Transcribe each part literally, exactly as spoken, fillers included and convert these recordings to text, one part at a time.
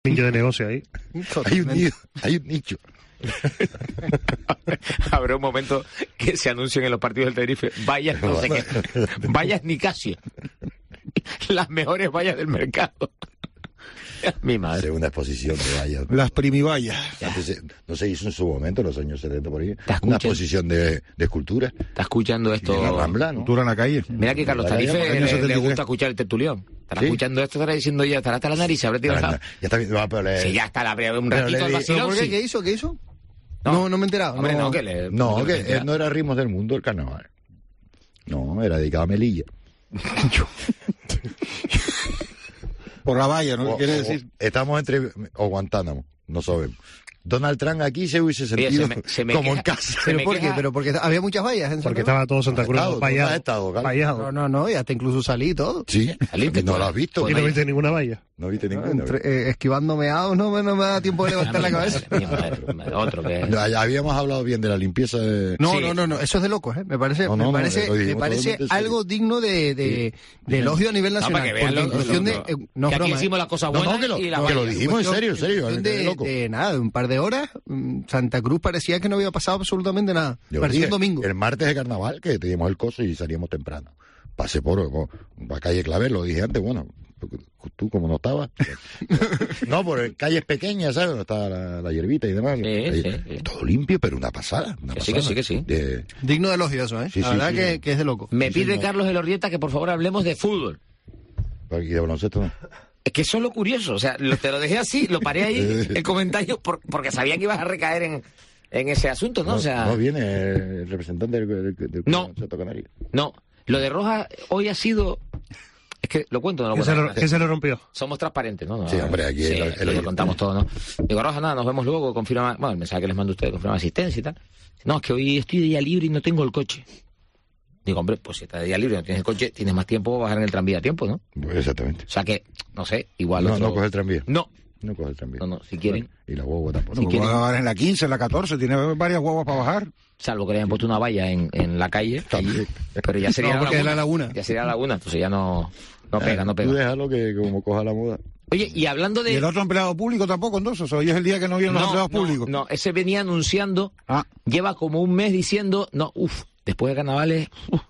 Nicho de negocio ahí. Hay un nicho, hay un nicho. Habrá un momento que se anuncien en los partidos del Tenerife vallas no sé qué, vallas Nicasio, las mejores vallas del mercado. Mi madre. Hacer una exposición de vallas. Las primivallas. Antes, no se hizo en su momento, en los años setenta por ahí, una escuchando? exposición de, de escultura. Está escuchando esto. En la Rambla, ¿no? Cultura en la calle. Mira que Carlos En la calle, Tarife año le, setenta y le tres. gusta escuchar el tertulión. Estará ¿Sí? escuchando esto, estará diciendo ya, estará hasta la nariz, se habrá tirado. Ya está bien, va, pero le- Sí, ya está, la, un Pero ratito le al di- vacilón, ¿Por qué? sí. ¿Qué hizo? ¿Qué hizo? No. No, no me he enterado. Hombre, no. no, que le... No, que que le eh, entera. no era Ritmos del Mundo el carnaval. No, era dedicado a Melilla. Por la valla, ¿no? O- Quiere o- decir. Estamos entre... o Guantánamo, no sabemos. Donald Trump aquí se hubiese Oye, sentido se me- se me como queja- en casa. se ¿Pero me por qué? queja- ¿Pero porque había muchas vallas en Santa Porque Cruz? estaba todo Santa Cruz Estado, vallado. ¿dónde has estado, Carlos? Vallado. No, no, no, y hasta incluso salí y todo. Sí, Saliste no tú. lo has visto. Y no viste ninguna valla. No viste ninguna. Entre- eh, esquivando meados no, me- no me da tiempo de levantar la cabeza. Mi madre, mi madre, otro que... Ya, ya habíamos hablado bien de la limpieza de... No, Sí. no, no, no, eso es de locos, ¿eh? Me parece, No, no, me no, parece, lo dijimos me parece totalmente serio. algo digno de, de, de elogio a nivel No, nacional. para que vean porque lo, en cuestión lo- de, lo- eh, no que es aquí broma, hicimos ¿eh? las cosas No, buenas no, que lo- y la que lo valla. dijimos en serio, en serio, cuestión en de, loco. de nada, de un par de horas, mm, Santa Cruz parecía que no había pasado absolutamente nada. Yo Parecía dije, un domingo. El martes de carnaval, que teníamos el coso y salíamos temprano. Pasé por, por, por calle Claver, lo dije antes, bueno, tú como no estabas. No, por calles pequeñas, ¿sabes? Donde estaba la, la hierbita y demás. Sí, Ahí, sí, sí. Todo limpio, pero una pasada. Una Que sí, pasada. que sí, que sí. De- Digno de elogio eso, ¿eh? Sí, la sí, verdad sí. que, que es de loco. Me Sí, pide señor. Carlos Elorrieta que por favor hablemos de fútbol. y de baloncesto no. Es que eso es lo curioso, o sea, lo- te lo dejé así, lo paré ahí, el comentario, por- porque sabía que ibas a recaer en, en ese asunto, ¿no? No, O sea, no viene el representante del, del, del No. baloncesto canario. no, lo de Rojas hoy ha sido... Es que lo cuento, no lo ¿Qué se, cuento. lo, qué se lo rompió? Somos transparentes, ¿no? No, Sí, hombre, aquí sí, el- el aquí lo oyente. contamos todo, ¿no? Digo, Rojas, nada, nos vemos luego, confirma... Bueno, el mensaje que les mando a ustedes, confirma asistencia y tal. No, es que hoy estoy de día libre y no tengo el coche. Digo, hombre, pues si estás de día libre y no tienes el coche, tienes más tiempo para bajar en el tranvía a tiempo, ¿no? Pues exactamente. O sea que, no sé, igual No, otro- no coge el tranvía. No, No coge el tranvía. no, no, si quieren, Y la guagua tampoco. Si Bueno, quieren- va a bajar en la quince, en la catorce, tiene varias guaguas para bajar. salvo que le hayan puesto una valla en, en la calle, allí, pero ya sería No, la porque es laguna. la laguna. Ya sería la laguna, entonces ya no, no pega, no Tú pega. déjalo que como coja la moda. Oye, y hablando Y el de... otro empleado público tampoco, entonces. Hoy es el día que no vienen los No, empleados no, públicos. no, ese venía anunciando, Ah, lleva como un mes diciendo, no, uff, después de carnavales... uf,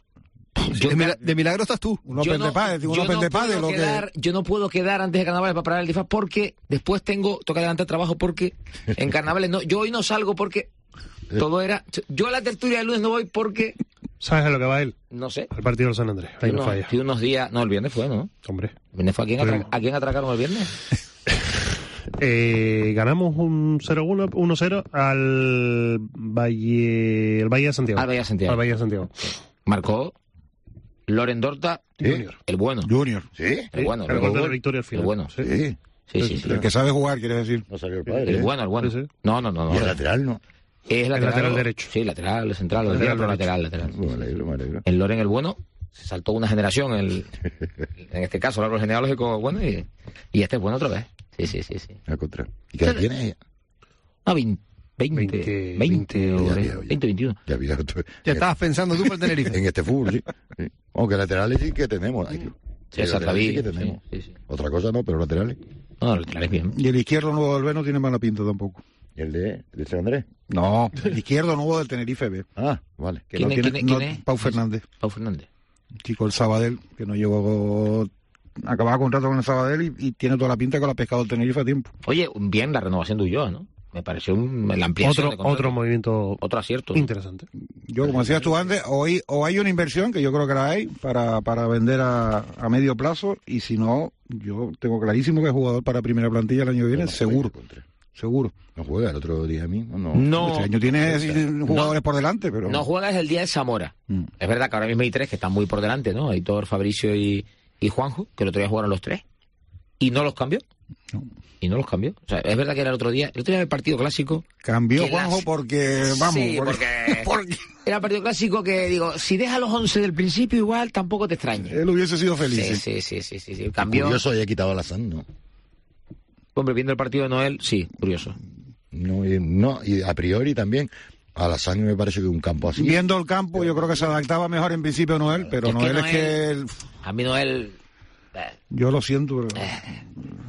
yo de, me- mila- de milagro estás tú. unos yo no- pendepadres, yo unos no pendepadres, puedo lo que... quedar- Yo no puedo quedar antes de carnavales para parar el disfraz porque después tengo, toca adelantar trabajo porque en carnavales no, yo hoy no salgo porque todo era, yo a la tertulia del lunes no voy porque, ¿Sabes a lo que va él? no sé, Al partido del San Andrés. Ahí no unos, falla. tiene unos días, no, el viernes fue, ¿no? Hombre. El viernes fue, ¿a quién, atra- ¿a quién atracaron el viernes? Eh, ganamos un cero uno, uno cero al Valle, el Valle de Santiago. Al Valle de Santiago. Al Valle de Santiago. Marcó Loren Dorta, ¿Sí? el bueno, Junior. ¿Sí? el bueno, El gol de la victoria al final. el bueno, Sí. sí, sí, sí. El que sabe jugar, quiere decir. No salió el padre. El ¿eh? bueno, el bueno. Sí, sí. No, no, no, Y el no. lateral no. Es lateral, lateral o- derecho. Sí, lateral, central, el Lateral diablo, derecho. lateral, lateral. Me alegro, me alegro. El Loren el bueno se saltó una generación, el, en este caso el árbol genealógico bueno, y, y este es bueno otra vez. Sí, sí, sí, sí. Al contrario. ¿Y qué edad tiene ella? No, veinte, veinte, veinte, veinte, o ya, ve- ya, ya. veinte, veintiuno. Ya había otro- Ya estabas pensando tú por el Tenerife. En este fútbol, sí. sí. Aunque laterales sí que tenemos. Hay que- Sí, esa laterales sí que David, tenemos. sí, sí, sí. Otra cosa no, pero laterales. No, el lateral es bien. Y el izquierdo nuevo del B no tiene mala pinta tampoco. ¿Y el de, el de San Andrés? No, el izquierdo nuevo del Tenerife B. Ah, vale. Que ¿Quién no es- tiene, quién es- no- quién es? Pau Fernández. Pau Fernández. Chico el Sabadell, que no llegó... Acababa contrato con el Sabadell y, y tiene toda la pinta que lo ha pescado el Tenerife a tiempo. Oye, bien la renovación de Ulloa, ¿no? Me pareció un, la ampliación Otro, de contrato. otro movimiento Otro acierto. ¿no? interesante. Yo, como decías tú antes, hoy o hay una inversión, que yo creo que la hay, para, para vender a, a medio plazo, y si no, yo tengo clarísimo que es jugador para primera plantilla el año que viene, No seguro, juega contra- seguro. No juega el otro día mismo, no. No, Este año tiene jugadores por delante, pero... no juega desde el día de Zamora. Mm. Es verdad que ahora mismo hay tres que están muy por delante, ¿no? Aitor, Fabricio y, y Juanjo, que el otro día jugaron los tres. Y no los cambió. No. Y no los cambió. O sea, es verdad que era el otro día. El otro día el partido clásico. Cambió que Juanjo las- porque, vamos, Sí, porque, porque- porque Era el partido clásico que, digo, si deja los once del principio, igual tampoco te extrañe. él hubiese sido feliz. Sí, sí. sí, sí, sí, sí, sí. Cambió. Curioso haya quitado a Lazán, ¿no? Hombre, viendo el partido de Noel, sí, curioso. No, y, no, y a priori también. A Lazán me parece que un campo así. Viendo el campo, yo creo que se adaptaba mejor en principio Noel, pero Es que Noel es Noel- que... él- A mí Noel. eh, yo lo siento, pero...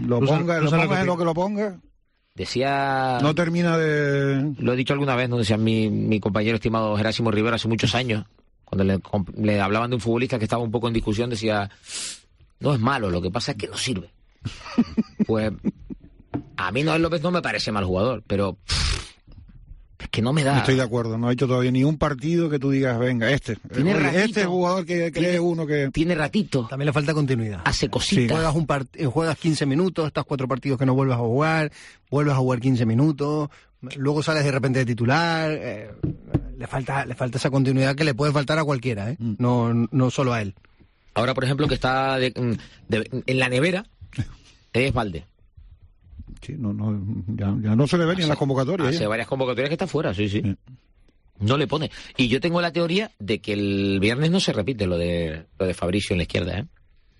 lo Tú sabes- ponga, tú lo sabes ponga en lo lo que lo ponga, Decía... no termina de... Lo he dicho alguna vez, no decía mi, mi compañero estimado Gerásimo Rivera hace muchos años, cuando le, le hablaban de un futbolista que estaba un poco en discusión, decía, no es malo, lo que pasa es que no sirve. Pues a mí Noel López no me parece mal jugador, pero pff, es que no me da... Estoy de acuerdo, no ha hecho todavía ni un partido que tú digas, venga, este, Tiene oye, ratito. este jugador que cree Tiene- uno que... Tiene ratito, También le falta continuidad. hace cositas. Juegas, un part- eh, juegas quince minutos, estás cuatro partidos que no vuelves a jugar, vuelves a jugar quince minutos, luego sales de repente de titular. eh, le falta le falta esa continuidad que le puede faltar a cualquiera, ¿eh? Mm. no, no solo a él. Ahora, por ejemplo, que está de- de- en la nevera, es Valde. Sí, no, no, ya, ya no se le ve ni en las convocatorias. Hace ya. varias convocatorias que está fuera, sí, sí. Sí. No le pone. Y yo tengo la teoría de que el viernes no se repite lo de lo de Fabricio en la izquierda, ¿eh?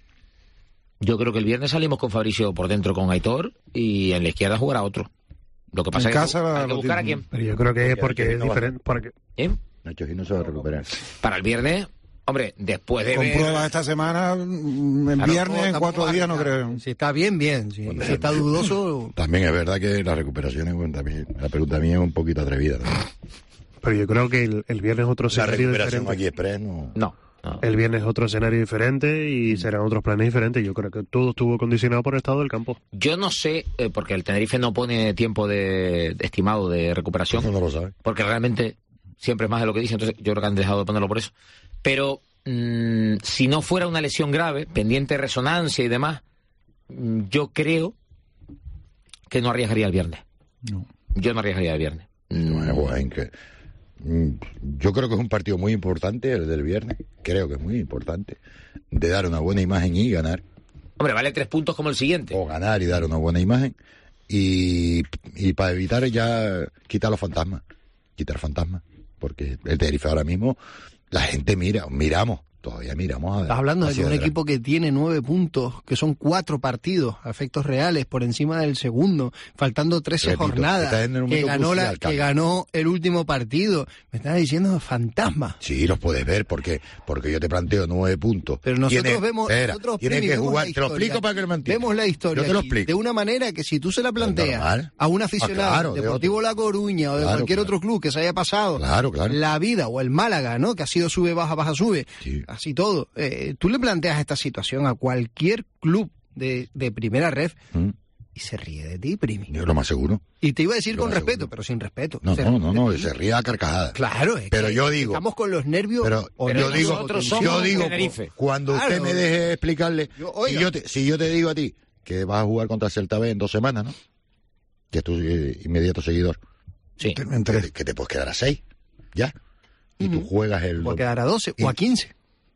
Yo creo que el viernes salimos con Fabricio por dentro con Aitor y en la izquierda jugará otro. Lo que pasa En es casa que hay que lo buscar a tiene. quién. Pero yo creo que es porque Porque es no va a diferente. Porque, ¿Eh? Nacho Gil no se va a recuperar. Para el viernes, hombre, después de Con ver- pruebas esta semana, mm, en Claro, viernes, en Tampoco cuatro va a días no arriesgar. creo. Si está bien, bien. Si, si está dudoso, También es verdad que la recuperación es bueno, también. La pregunta mía es un poquito atrevida. ¿No? pero yo creo que el, el viernes es otro La escenario recuperación diferente. aquí express no. No, no. El viernes es otro escenario diferente y serán otros planes diferentes. Yo creo que todo estuvo condicionado por el estado del campo. Yo no sé, eh, porque el Tenerife no pone tiempo de, de estimado de recuperación, Eso no lo sabe. porque realmente siempre es más de lo que dice, entonces yo creo que han dejado de ponerlo por eso. Pero mmm, si no fuera una lesión grave, pendiente de resonancia y demás, mm, yo creo que no arriesgaría el viernes. No. Yo no arriesgaría el viernes. Mm, Bueno, Juan, que, mm, yo creo que es un partido muy importante el del viernes. Creo que es muy importante. De dar una buena imagen y ganar. Hombre, vale tres puntos como el siguiente. O ganar y dar una buena imagen. Y, y para evitar ya quitar los fantasmas. Quitar fantasmas. Porque el Tenerife ahora mismo, la gente mira, miramos. Todavía miramos a estás hablando de hacia un atrás. equipo que tiene nueve puntos, que son cuatro partidos a efectos reales por encima del segundo, faltando trece Repito, jornadas, está en el que momento ganó, la, crucial, que Carlos. ganó el último partido. Me estás diciendo fantasma. Sí, los puedes ver porque porque yo te planteo nueve puntos. Pero nosotros Tienes- vemos, espera, nosotros tienes Primi, que vemos jugar. la Te lo historia. explico para que lo entiendas. Vemos la historia Yo te lo aquí explico. de una manera que si tú se la planteas normal. a un aficionado Ah, claro, de de Deportivo otro. La Coruña o de Claro, cualquier claro. otro club que se haya pasado Claro, claro. la vida, o el Málaga, ¿no? Que ha sido sube, baja, baja, sube, Sí. así todo. Eh, tú le planteas esta situación a cualquier club de, de primera ref Mm, y se ríe de ti, Primi. Yo lo más seguro. Y te iba a decir Lo con más respeto, seguro. pero sin respeto. No, Se no, ríe no, de no, ti. se ríe a carcajadas. Claro, es Pero que yo digo- estamos con los nervios. Pero, o yo nervios digo, o nosotros tensión. somos yo digo, Tenerife. cuando usted Claro. me deje explicarle, Yo- si, oiga. yo te, si yo te digo a ti que vas a jugar contra Celta B en dos semanas, ¿no? Que es tu eh, inmediato seguidor, Sí. En que, tres. te- que te puedes quedar a seis, ya. Y tú Ujú. juegas el... O a quedar a doce Y- o a quince.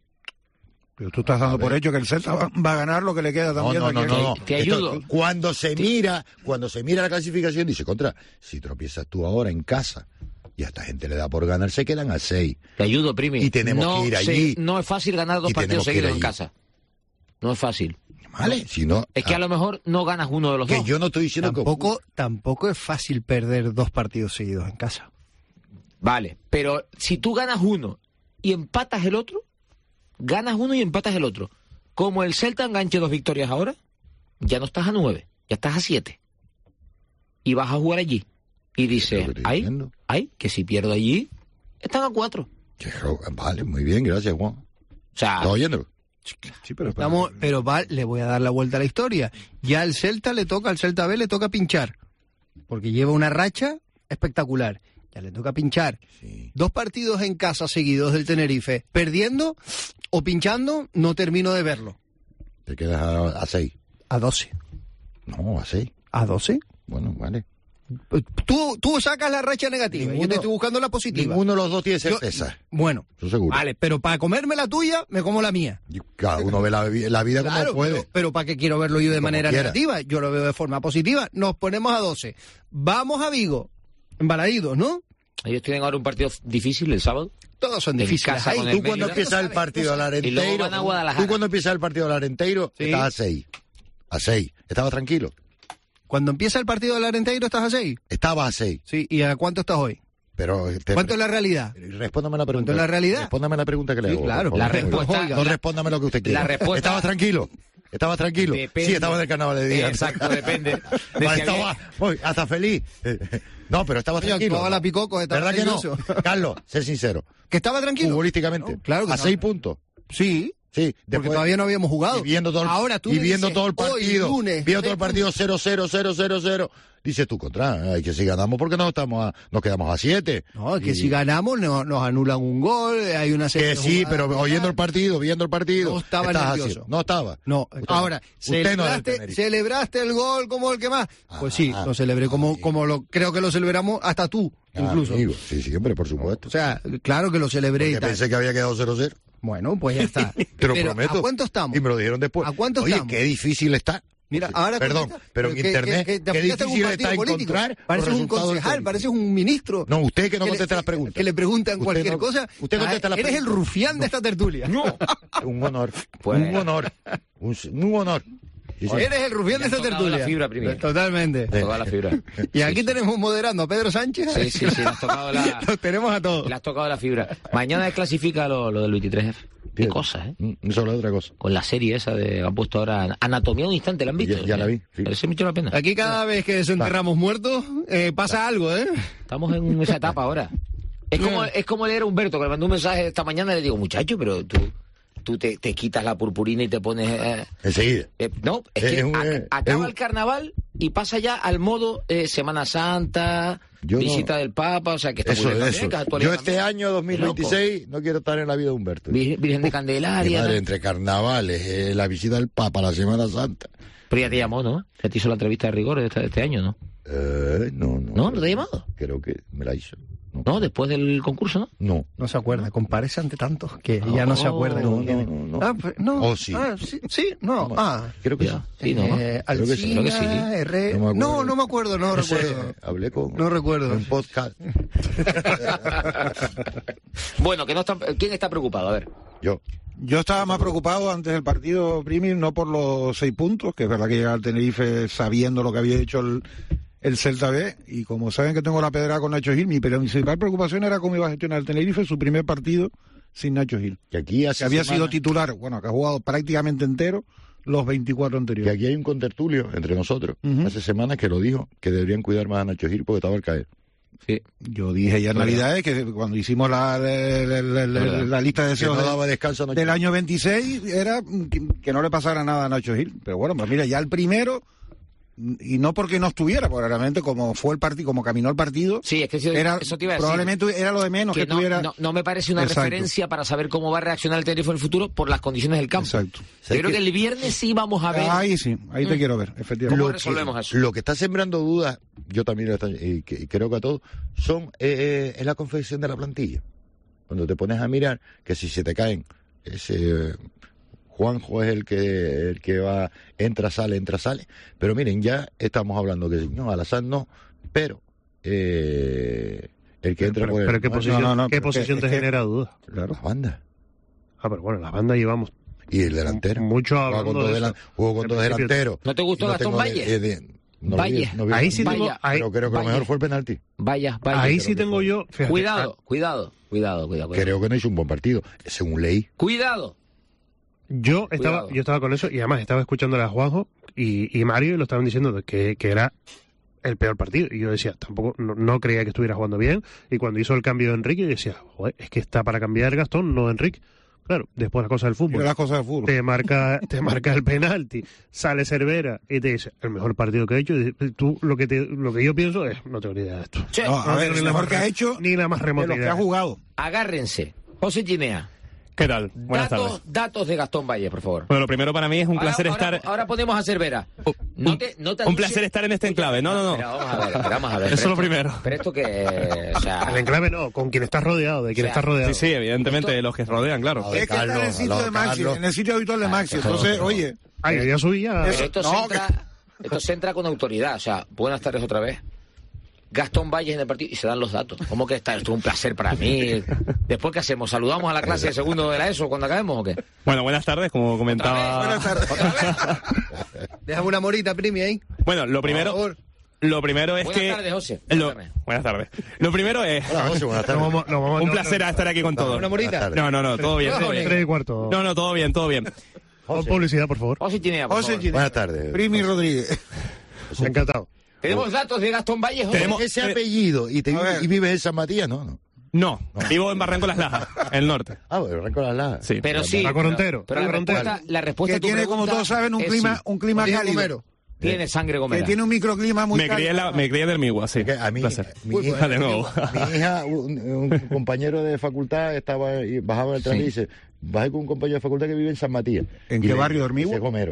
Pero tú estás dando A por ver. hecho que el Celta va, va a ganar lo que le queda No, también. no, de no, aquí. no, no. Te Esto, ayudo. cuando se mira, cuando se mira la clasificación, dice, contra, si tropiezas tú ahora en casa y a esta gente le da por ganar, se quedan a seis. Te ayudo, Primi. Y tenemos no que ir se- allí. no es fácil ganar dos Y partidos tenemos que ir seguidos en allí. casa. No es fácil. ¿Vale? Si no, Es que a lo mejor no ganas uno de los que dos. yo no estoy diciendo Tampoco, tampoco es fácil perder dos partidos seguidos en casa. Vale, pero si tú ganas uno y empatas el otro, ganas uno y empatas el otro. Como el Celta enganche dos victorias ahora, ya no estás a nueve, ya estás a siete. Y vas a jugar allí. Y dices, lo que estoy ay, diciendo. ay, que si pierdo allí, están a cuatro. que... que- Vale, muy bien, gracias, Juan. O sea, ¿Estás oyendo? Sí, pero, Estamos, pero va, le voy a dar la vuelta a la historia. Ya al Celta le toca, al Celta B le toca pinchar. Porque lleva una racha espectacular. Ya le toca pinchar. Sí. Dos partidos en casa seguidos del Tenerife. Perdiendo o pinchando, no termino de verlo. Te quedas a, a seis. A doce. No, a seis. ¿A doce? Bueno, vale. Tú, tú sacas la racha negativa. Ninguno- yo te estoy buscando la positiva. Ninguno de los dos tiene Yo- certeza. Bueno, Eso seguro. vale, pero para comerme la tuya, me como la mía. Y cada uno ve la, vi- la vida Claro, como puede. pero, pero ¿para qué quiero verlo yo de Como manera quiera. negativa? Yo lo veo de forma positiva. Nos ponemos a doce. Vamos a Vigo. Embaladidos, ¿no? ellos tienen ahora un partido difícil el sábado. Todos son En difíciles. casa ahí. con Tú el cuando Mérida. empieza el partido al Y luego Arenteiro, van a Guadalajara. tú cuando empieza el partido al Arenteiro, Sí. estás a seis. A seis. ¿Estabas tranquilo? Cuando empieza el partido del Arenteiro, ¿estás a seis? Estabas a seis. Sí. ¿Y a cuánto estás hoy? Pero te- ¿Cuánto es la realidad? Respóndame la pregunta. ¿Cuánto es la realidad? Respóndame la pregunta que le Sí, hago. claro. por La favor. respuesta- No la- respóndame lo que usted quiera. la respuesta- ¿Estabas tranquilo? ¿Estabas tranquilo? Depende. Sí, estaba en el carnaval de día. Exacto, depende. De Vale, si estaba, había- voy, hasta feliz. No, pero estaba Oye, tranquilo. actuaba la Picoco, estaba ¿Verdad que no? nervioso. Carlos, sé sincero. ¿Que estaba tranquilo? Futbolísticamente. No, claro que a no. seis puntos. Sí, Sí, porque después, todavía no habíamos jugado. y viendo todo el, Ahora tú y me viendo dices, todo el partido, hoy, lunes, viendo todo seis el partido cero cero cero cero cero. Dices tú, contra, hay que si ganamos porque no estamos a, nos quedamos a siete. No, es que Y- si ganamos no- nos anulan un gol, hay una serie Que de sí, jugadas pero que oyendo tal. el partido, viendo el partido. No estaba estás nervioso. haciendo- no estaba. No, ahora, usted no era del celebraste, Tenerife. celebraste el gol como el que más. Pues sí, Ah, lo celebré como, amigo. como lo, creo que lo celebramos hasta tú, Ah, incluso. amigo, sí, sí, hombre, por supuesto. O sea, claro que lo celebré y Porque tal. pensé que había quedado cero cero. Bueno, pues ya está. Te lo Pero, prometo. ¿a cuánto estamos? Y me lo dijeron después. ¿A cuánto Oye, estamos? qué difícil está. Mira, ahora Perdón, contesta, pero en que- internet, que- que te qué aplicaste en un difícil partido está político. encontrar los Pareces un resultados del concejal, Tenerife. pareces un ministro. No, usted que no le- conteste las preguntas. Que le preguntan Usted cualquier no- cosa. usted contesta Ah, las Eres el preguntas. rufián de esta tertulia. No. Un honor. Pues- un honor. Un, un honor. Sí, sí. Eres el rufián de Le has esta tocado tertulia. la fibra primero. Totalmente. Toda la fibra. Y aquí tenemos moderando a Pedro Sánchez. Sí, sí, sí, le has tocado la, Los tenemos a todos. le has tocado la fibra. Mañana desclasifica lo, lo del veintitrés F. Qué Fíjate. cosas, ¿eh? Mm, Eso es la otra cosa. Con la serie esa de han puesto ahora Anatomía un instante, ¿la han visto? Ya- ya la vi, sí. Parece mucho la pena. Aquí cada vez que desenterramos muertos eh, pasa algo, ¿eh? Estamos en esa etapa ahora. Es como, es como leer a Humberto, que le mandó un mensaje esta mañana y le digo, muchacho, pero tú, tú te, te quitas la purpurina y te pones... eh, Enseguida. eh, no, es Es que un- a- es acaba un- el carnaval y pasa ya al modo eh, Semana Santa, Yo no- visita del Papa, o sea que está Eso, muy bien también, eso. que es actualidad Yo este también. año dos mil veintiséis no quiero estar en la vida de Humberto. Vir- Virgen de Mi Candelaria. madre, ¿no? entre carnavales, eh, la visita del Papa, la Semana Santa. Pero ya te llamó, ¿no? Ya te hizo la entrevista de rigor de este, de este año, ¿no? Eh, no, no. ¿No? ¿No te ha llamado? Creo que me la hizo. No. No, después del concurso, ¿no? No. No se acuerda, comparece ante tantos que ya no se acuerda. no, cómo no, tiene. no, no. Ah, pues, no. Oh, sí. Ah, sí, sí, no. No, Ah. Creo que Ya. sí. Sí, ¿no? Eh, Creo que sí. Alsina, Creo que sí. R- No me acuerdo. No, no me acuerdo, no, No sé, recuerdo. hablé con... No recuerdo. En podcast. Bueno, que no está, ¿quién está preocupado? A ver. Yo. Yo estaba más preocupado antes del partido, Primi, no por los seis puntos, que es verdad que llega al Tenerife sabiendo lo que había hecho el, el Celta B, y como saben que tengo la pedra con Nacho Gil, mi pero mi principal preocupación era cómo iba a gestionar el Tenerife su primer partido sin Nacho Gil, Que aquí hace que había semana- sido titular, bueno, que ha jugado prácticamente entero los veinticuatro Que anteriores. aquí hay un contertulio entre nosotros. Ujú. Hace semanas que lo dijo, que deberían cuidar más a Nacho Gil porque estaba al caer. Sí. Yo dije ya en Verdad. Navidades que cuando hicimos la, la, la- la- la- Verdad. la lista de Que deseos no de- daba descanso a Nacho del Gil. año veintiséis era que, que no le pasara nada a Nacho Gil. Pero bueno, pues mira, ya el primero, y no porque no estuviera, porque realmente como fue el partido, como caminó el partido, Sí, es que eso, era, eso te iba a decir. probablemente era lo de menos que, que no, tuviera. no, no me parece una Exacto. referencia para saber cómo va a reaccionar el Tenerife en el futuro por las condiciones del campo. Exacto. Yo ¿Sabes creo qué? que el viernes sí vamos a ver. Ahí sí, ahí te Mm. quiero ver, efectivamente. ¿Cómo Lo resolvemos que, eso? Lo que está sembrando dudas, yo también lo está- y, que- y creo que a todos, son eh, es la confección de la plantilla. Cuando te pones a mirar que si se te caen, ese eh, Juanjo es el que el que va, entra, sale, entra, sale. Pero miren, ya estamos hablando que no, Alazán no, pero eh, el que entra Pero, por el, pero ¿qué no, posición, no, no, ¿qué pero es que- posición te es que- genera dudas? la banda. Ah, pero bueno, la banda llevamos Y el delantero. mucho Jugaba hablando con dos de delan- eso. jugó con En dos principio- delanteros. ¿No te gustó Y no Gastón tengo de- Valle? eh, de- no vi- Valle. no vi- Ahí sí Vaya. tengo, ahí, Pero creo que lo Vaya. mejor fue el penalti. Vaya, vaya. ahí creo sí que tengo fue. yo. fíjate, Cuidado, cuidado, cuidado, cuidado. cuidado. Creo que no hizo un buen partido, según leí. Cuidado. Yo estaba, Cuidado. yo estaba con eso y además estaba escuchando a Juanjo y, y Mario y lo estaban diciendo de que, que era el peor partido. Y yo decía, tampoco, no, no creía que estuviera jugando bien. Y cuando hizo el cambio de Enrique, yo decía, joder, es que está para cambiar Gastón, no Enrique. Claro, después las cosas del Mira fútbol. las cosas del fútbol. Te marca, te marca el penalti, sale Cervera y te dice, el mejor partido que he hecho. Y tú, lo que te, lo que yo pienso es, no tengo ni idea de esto. Che, No, a No ver, tengo ni el la mejor más que ha re- hecho ni la más de remota los que idea. ha jugado. agárrense. José Ginea. ¿Qué tal? Buenas datos, tardes. datos de Gastón Valle, por favor. Bueno, lo primero para mí es un Ahora- placer ahora, estar... Ahora ponemos a Cervera. No te, no te un anuncies- placer estar en este enclave. No, no, no. Pero vamos a ver, pero vamos a ver. Eso es pero lo esto- primero. Pero esto que, o sea, El enclave no, con quien estás rodeado, de quien O sea, estás rodeado. Sí, sí, evidentemente, Esto- los que rodean, claro. A ver, Es que está en el Carlos, sitio aló, de Maxi, Carlos. en el sitio habitual de Maxi. eso- Entonces, eso- oye, Ay, yo ya subí ya. pero esto no, se entra, esto se entra con autoridad. O sea, buenas tardes otra vez. Gastón Valle en el partido y se dan los datos. ¿Cómo que está? Esto es un placer para mí. Después, ¿qué hacemos? ¿Saludamos a la clase de segundo de la ESO cuando acabemos o qué? Bueno, buenas tardes, como comentaba... buenas tardes. ¿Otra vez? Déjame una morita, Primi, ahí. Bueno, lo Por primero... favor. Lo primero es Buenas que... tardes, José. Lo- Cuéntame. Buenas tardes. Lo primero es... Hola, José, buenas tardes. Nos vamos- nos vamos- Un no, placer no, estar aquí con todos. Una morita. Buenas tardes. No, no, no, todo bien, todo bien. Tres y cuarto. No, no, todo bien, todo bien. Con publicidad, por favor. José Chinea, por José favor. Chinea. Buenas tardes. Primi Rodríguez. Encantado. Tenemos datos de Gastón Valles. Tenemos- Ese eh, apellido y, te, a ver. y vives en San Matías, no, no. No, vivo en Barranco Las Lajas, el norte. Ah, bueno, arranco las lajas. Sí. Pero sí. La Corontero. Pero la La Corontero. respuesta, la respuesta Que a tu tiene, como pregunta todos saben, un es clima, sí. un clima Tiene cálido. Gomero. Tiene sangre Que gomera. tiene un microclima muy Me crié, en la, me crié en el Migua, sí. Que a mí, Placer. mi Uy, hija, de nuevo. mi hija, un, un compañero de facultad estaba y bajaba en el tren y dice, bajé con un compañero de facultad que vive en San Matías. ¿En Y qué le- barrio de Hormigua? dice Gomero.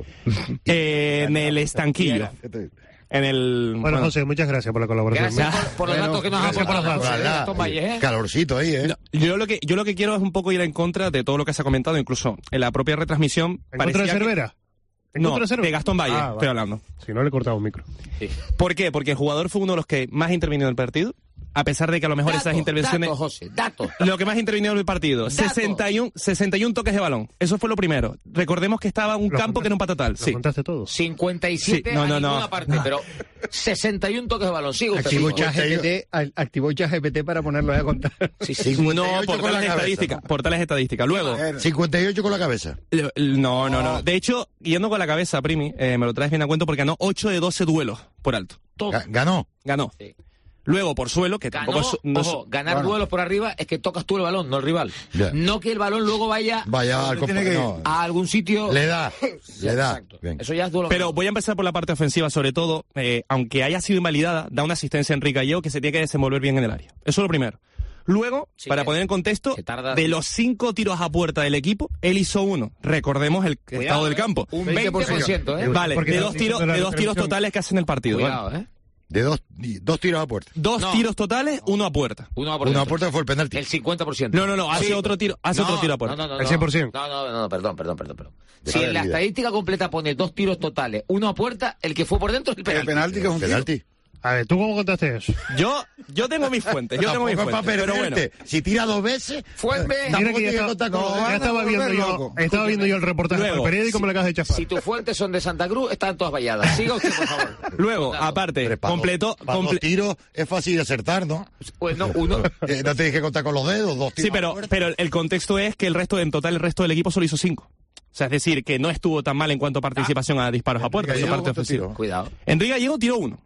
Eh, en el estanquillo. En el. Bueno, José, muchas gracias por la colaboración. Gracias por, por los Bueno, datos que nos ha gracias por aportado los datos. José Gastón Valles, ¿eh? Calorcito ahí, ¿eh? No, yo lo que yo lo que quiero es un poco ir en contra de todo lo que se ha comentado, incluso en la propia retransmisión. ¿En contra parecía de que- Cervera? ¿En No, contra de Cervera? de Gastón Valle, Ah, estoy vale. hablando. Si no, le he cortado un micro. ¿Por qué? Porque el jugador fue uno de los que más intervino en el partido, a pesar de que a lo mejor Datos, esas intervenciones. datos, José, datos. Lo que más intervino en el partido, Datos. sesenta y uno, sesenta y uno toques de balón. Eso fue lo primero. Recordemos que estaba un ¿Lo campo que era un patatal. ¿Lo Sí. contaste todo? cincuenta y siete Sí, no, a no, no. ninguna parte, pero sesenta y uno toques de balón. Sigo usted, Activó por favor. ChatGPT, al- activó ChatGPT para ponerlo ahí a contar. Sí, sí. cincuenta y No, ocho por con la tales cabeza, estadísticas. Por tales estadísticas. Luego, cincuenta y ocho con la cabeza. l- l- no, no, no. De hecho, yendo con la cabeza, Primi, eh, me lo traes bien a cuento porque ganó ocho de doce duelos por alto. Todo. Ga- Ganó. Ganó. Sí. Luego, por suelo, que Ganó, tampoco es. No es- ojo, ganar Bueno. duelos por arriba es que tocas tú el balón, no el rival. Ya. No que el balón luego vaya Vaya al tiene que ir? compañero. a algún sitio. Le da. Le da. Exacto. Bien. Eso ya es duelo. Pero voy a empezar por la parte ofensiva, sobre todo, eh, aunque haya sido invalidada, da una asistencia a Enrique Gallego que se tiene que desenvolver bien en el área. Eso es lo primero. Luego, Sí, para que- poner en contexto, que tarda- de los cinco tiros a puerta del equipo, él hizo uno. Recordemos el Cuidado, estado del eh. campo. Un veinte por ciento, ¿eh? Vale, Porque de no- dos tiros, de la de dos tiros televisión. totales que hacen el partido. Cuidado, ¿vale? ¿eh? De dos, dos tiros a puerta. Dos No. tiros totales, uno a puerta. Uno a por Una a dentro. puerta fue el penalti. El cincuenta por ciento. No, no, no, hace Sí. otro tiro, hace No, otro tiro a puerta. No, no, no, El cien por ciento. No, no, no, perdón, perdón, perdón. perdón. Si Deja de en la vida. estadística completa pone dos tiros totales, uno a puerta, el que fue por dentro es el El penalti. penalti que es un tiro. Penalti. A ver, ¿tú cómo contaste eso? Yo, yo tengo mis fuentes, yo tengo mis Tampoco es fuentes. para Pero bueno, perderte. Si tira dos veces, Fuente. Mira tampoco que ya tiene que estaba, contar con no, los ya demás. estaba van a viendo volver yo, loco. estaba viendo yo el reportaje Luego, del periódico y me la acabas de chafar. Si tus fuentes son de Santa Cruz, están todas valladas. Siga usted, por favor. luego, Dato. aparte, Pero para completó, dos- para dos comple- tiros es fácil de acertar, ¿no? Pues no, uno. Eh, no tienes que contar con los dedos, dos tiros Sí, a pero, puerta. pero el contexto es que el resto, en total, el resto del equipo solo hizo cinco. O sea, es decir, que no estuvo tan mal en cuanto a participación a disparos a puerta, Enrique su parte Gallego, ¿cuántos ofensiva. tiró? Cuidado. Enrique Gallego tiró uno.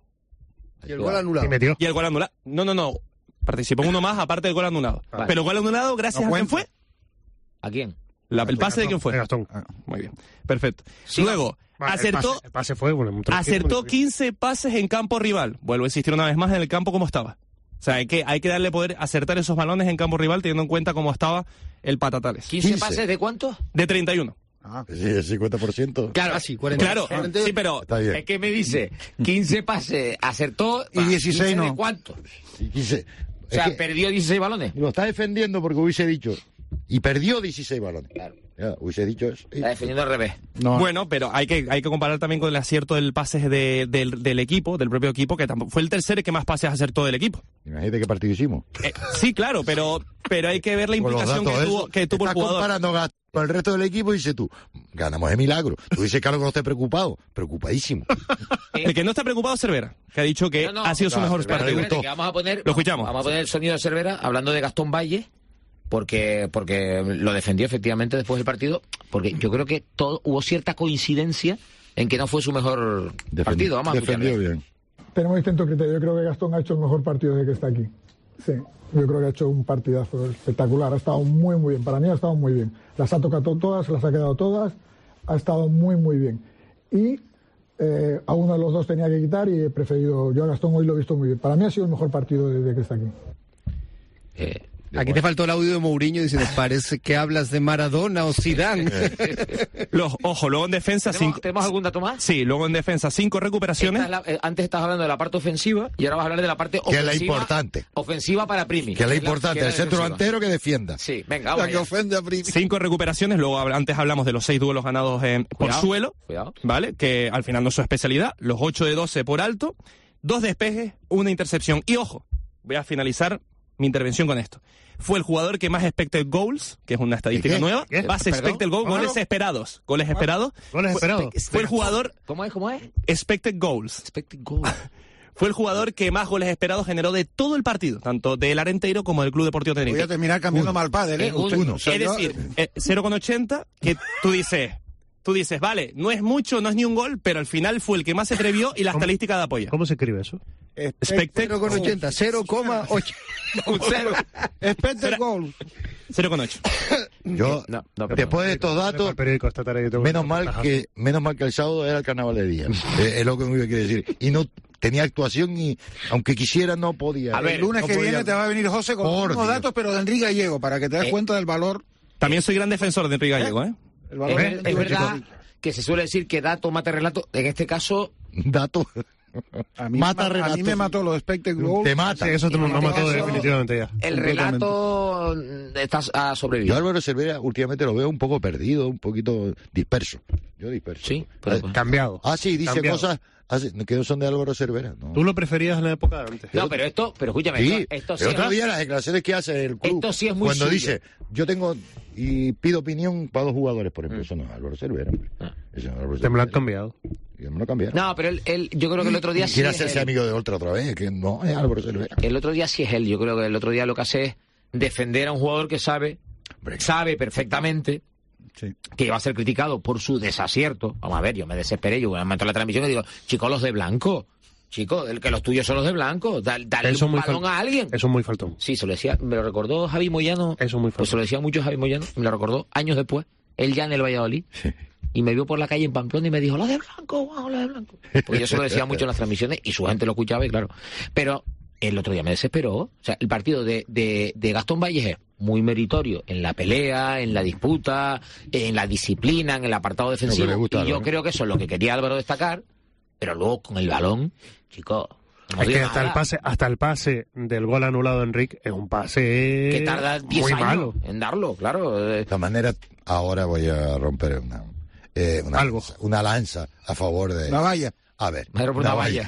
Y el gol Y anulado. metió. Y el gol anulado. No, no, no. Participó en uno más, aparte del gol anulado. Vale. Pero el gol anulado, gracias No a quién cuenta. fue. ¿A quién? La- el pase de quién fue. De Gastón. Muy bien. Perfecto. Sí. Luego, Vale, el acertó, pase- El pase fue, bueno, un tranquilo, acertó bueno, quince pases en campo rival. Vuelvo a insistir una vez más en el campo como estaba. O sea, hay que, hay que darle poder acertar esos balones en campo rival teniendo en cuenta cómo estaba el Patatales. ¿quince, quince. pases de cuánto? De treinta y uno. Ah, Sí, el cincuenta por ciento. Claro, Ah, sí, cuarenta. Claro, cuarenta. sí, pero Está bien. es que me dice quince pases, acertó. Y dieciséis ¿quince de no. cuánto? Y quise- O sea, es que perdió dieciséis balones. lo está defendiendo porque hubiese dicho. Y perdió dieciséis balones. Claro. Ya, hubiese dicho eso. Está defendiendo al revés. no. Bueno, pero hay que, hay que comparar también con el acierto del pase de- del, del equipo, del propio equipo, que tampoco, fue el tercer que más pases acertó del equipo. Imagínate qué partido hicimos. Eh, sí, claro, pero, pero hay que ver la Con los implicación datos que esos. tuvo, que tuvo el Estás jugador. comparando Gastón con el resto del equipo y dices tú, ganamos de milagro. Tú dices, claro, que no esté preocupado. Preocupadísimo. El que no está preocupado es Cervera, que ha dicho que No, no, ha sido su no, mejor Cervera le partido. gustó. Espérate, que vamos a poner, Lo escuchamos. Vamos a poner el sonido de Cervera hablando de Gastón Valle, porque, porque lo defendió efectivamente después del partido, porque yo creo que todo, hubo cierta coincidencia en que no fue su mejor Defendió- partido. Vamos a defendió escucharle. bien. Tenemos distintos criterios. Yo creo que Gastón ha hecho el mejor partido desde que está aquí. Sí, yo creo que ha hecho un partidazo espectacular. Ha estado muy, muy bien. Para mí ha estado muy bien. Las ha tocado todas, se las ha quedado todas. Ha estado muy, muy bien. Y eh, a uno de los dos tenía que quitar y he preferido. Yo a Gastón hoy lo he visto muy bien. Para mí ha sido el mejor partido desde que está aquí. Eh, Aquí te faltó el audio de Mourinho diciendo, parece que hablas de Maradona o Zidane. Los, ojo, luego en defensa, ¿tenemos, cinco, ¿Tenemos algún dato más? sí, luego en defensa, cinco Esta recuperaciones. es la- eh, antes estabas hablando de la parte ofensiva y ahora vas a hablar de la parte Que es ofensiva. la importante. Ofensiva para Primi. Que es la que importante, que el es la centro defensiva. delantero que defienda. Sí, venga, La vamos que allá. ofende a Primi. Cinco recuperaciones, luego hab- antes hablamos de los seis duelos ganados en- por Cuidado, suelo, Cuidado. ¿vale? Que al final no es su especialidad. Los ocho de doce por alto, dos despejes, una intercepción. Y ojo, voy a finalizar mi intervención con esto. Fue el jugador que más expected goals, que es una estadística ¿Qué? nueva, ¿Qué? más ¿Perdón? expected goals, goles esperados, goles esperados. Goles Fue- esperados. Fue el jugador ¿Cómo es? ¿Cómo es? expected goals. Expected goal. Fue el jugador que más goles esperados generó de todo el partido, tanto del Arenteiro como del Club Deportivo Voy Tenerife. a terminar cambiando mal padre, ¿eh? En un- Usted- uno. o sea, Es yo- decir, eh, cero coma ochenta, que tú dices, tú dices, vale, no es mucho, no es ni un gol, pero al final fue el que más se atrevió y la ¿Cómo? estadística da apoya. ¿Cómo se escribe eso? Expected cero coma ochenta, cero coma ocho. un cero. Expected goals. cero coma ocho. Yo, No, no, pero después de estos datos, El periódico esta tarde yo tengo menos que- mal Ajá. que menos mal que el sábado era el carnaval de día. es, es lo que me quiere decir. Y no tenía actuación y, aunque quisiera, no podía. A ver, El lunes no que podía- viene te va a venir José con Por unos Dios. datos, pero de Enrique Gallego, para que te des Eh. cuenta del valor. También soy gran defensor de Enrique Gallego, ¿eh? El valor Es, de ver- Enrique es verdad Gallego. que se suele decir que dato mata relato. En este caso, Dato. A mí, Mata me, ma- a mí relatos. me mató los expected goals. Te mata. Sí, eso te nos En este mató caso- definitivamente ya. el Completamente. relato mm, está a Yo sobrevivir. Álvaro Cervera últimamente lo veo un poco perdido, un poquito disperso. Yo disperso. Sí, pero- Eh, Cambiado. Ah, sí, dice Cambiado. cosas hace- que no son de Álvaro Cervera. No. Tú lo preferías en la época de antes. No, pero esto, pero escúchame, Sí, esto, esto sí el otro es- día las declaraciones que hace el club. Esto sí es muy Cuando suyo. dice, yo tengo y pido opinión para dos jugadores, por ejemplo. Eso no es Álvaro Cervera, hombre. Ah. Eso no es Álvaro Te me lo han Cervera. cambiado. Y me lo cambiaron. No, pero él, él- yo creo que el otro día sí Quiere es hacerse él. amigo de Oltra otra vez, que no es Álvaro Cervera. El otro día sí es él. Yo creo que el otro día lo que hace es defender a un jugador que sabe, Hombre, sabe perfectamente Sí. que va a ser criticado por su desacierto. Vamos a ver, yo me desesperé, yo me meto en la transmisión y digo, chicos, los de blanco, chicos, el que los tuyos son los de blanco, da- dale Eso es un muy balón fal- a alguien. Eso es muy faltón. Sí, se lo decía, me lo recordó Javi Moyano, Eso es muy pues se faltón. lo decía mucho Javi Moyano, me lo recordó años después, él ya en el Valladolid, y me vio por la calle en Pamplona y me dijo, los de blanco, wow, los de blanco. Porque yo se lo decía mucho en las transmisiones y su gente lo escuchaba y claro. Pero el otro día me desesperó. O sea, el partido de, de, de Gastón Valles es muy meritorio en la pelea, en la disputa, en la disciplina, en el apartado defensivo. le gusta a Y yo Álvaro. creo que eso es lo que quería Álvaro destacar, pero luego con el balón, chicos, no Es que digo hasta el nada, pase, hasta el pase del gol anulado de Enrique es un pase que tarda diez muy años malo. en darlo, claro. eh, de todas maneras, ahora voy a romper una, eh, una, Algo. una lanza a favor de... Una valla. A ver. Me rompe una valla.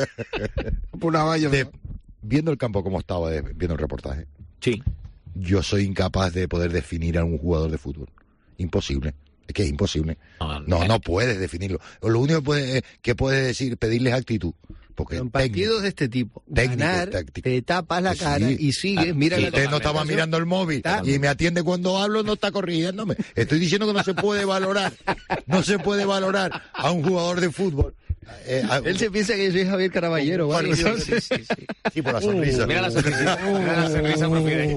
Una valla. De- viendo el campo como estaba, eh, viendo el reportaje, Sí. yo soy incapaz de poder definir a un jugador de fútbol. Imposible. Es que es imposible. No, No, eh, no puedes definirlo. Lo único que puedes, que puedes decir, pedirles actitud. Porque En técnico- partidos de este tipo, técnico, ganar, táctico. te tapas la Sí. cara y sigues, Ah, mira sí, la Usted no totalmente. estaba mirando el móvil y me atiende cuando hablo, no está corrigiéndome. Estoy diciendo que no se puede valorar, no se puede valorar a un jugador de fútbol. Eh, a- Él se piensa que yo soy Javier Caraballero, ¿vale? Sí, sí, sí, sí. Sí, por la sonrisa. Mira la sonrisa. Mira la sonrisa profide.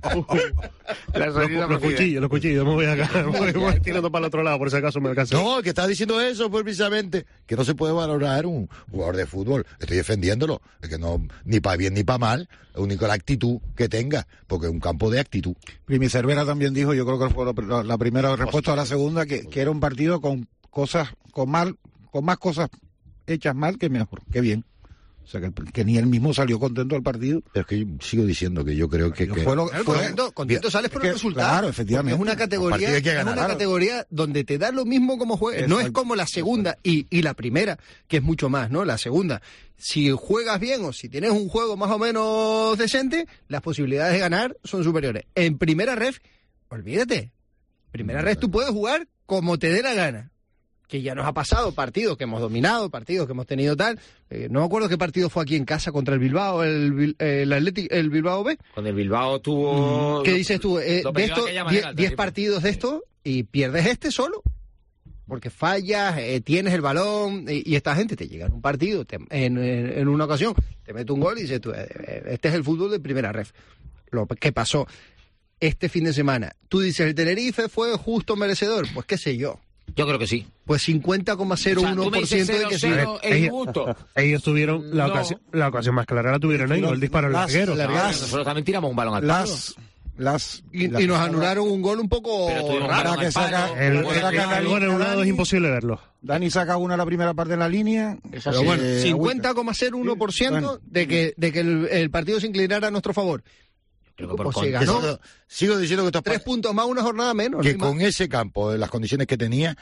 La Los, sonrisa los profide. cuchillos, los cuchillos. Me voy acá, me voy, voy tirando para el otro lado por si acaso me alcanza. No, que está diciendo eso pues, precisamente, que no se puede valorar un jugador de fútbol. Estoy defendiéndolo, es que no, ni para bien ni para mal, lo único la actitud que tenga, porque es un campo de actitud. Primi Cervera también dijo, yo creo que fue la, la primera respuesta a la segunda, que, que era un partido con cosas, con mal, con más cosas hechas mal que mejor, que bien. O sea, que, que ni él mismo salió contento del partido. Pero es que yo sigo diciendo que yo creo que... que- Fue lo, Claro, fue- contento, contento sales por que- el resultado. claro, efectivamente. Porque es una partido categoría, hay que es ganar, una claro. categoría donde te da lo mismo como juegues. No es Exacto. como la segunda y, y la primera, que es mucho más, ¿no? La segunda. Si juegas bien o si tienes un juego más o menos decente, las posibilidades de ganar son superiores. En primera ref, olvídate. Primera ref tú puedes jugar como te dé la gana. Que ya nos ha pasado partidos que hemos dominado, partidos que hemos tenido tal. Eh, no me acuerdo qué partido fue aquí en casa contra el Bilbao, el, Bil- el, Athletic- el Bilbao B. Con el Bilbao tuvo... ¿Qué dices tú? Eh, lo de perdió de esto, aquella manera, el diez Tenerife. partidos de esto y pierdes este solo. Porque fallas, eh, tienes el balón y, y esta gente te llega en un partido, te- en, en- en una ocasión, te mete un gol y dices tú, eh, eh, este es el fútbol de primera ref. Lo que pasó este fin de semana. Tú dices, el Tenerife fue justo merecedor. Pues qué sé yo. Yo creo que sí. Pues cincuenta coma cero O sea, uno tú me por dices ciento de que sí. cero cero es Ellos- injusto. Ellos tuvieron la, No. ocasión, la ocasión más clara, la tuvieron ahí, el disparo al Las- larguero. las- Ahora, nosotros también tiramos un balón al palo. las, las, Y, las- y nos anularon un gol un poco Pero tuvimos un raro. balón que al saca- palo. El, Bueno, el, saca la el gol línea, anulado es Dani. imposible verlo. Dani saca una la primera parte en la línea. Pero bueno, Eh, cincuenta coma cero uno por ciento Bueno. de que, de que el, el partido se inclinara a nuestro favor. Creo que por Pues con- se que ganó. sigo, sigo diciendo que estos Tres pa- puntos más, una jornada menos. que no hay más. con ese campo, de las condiciones que tenía,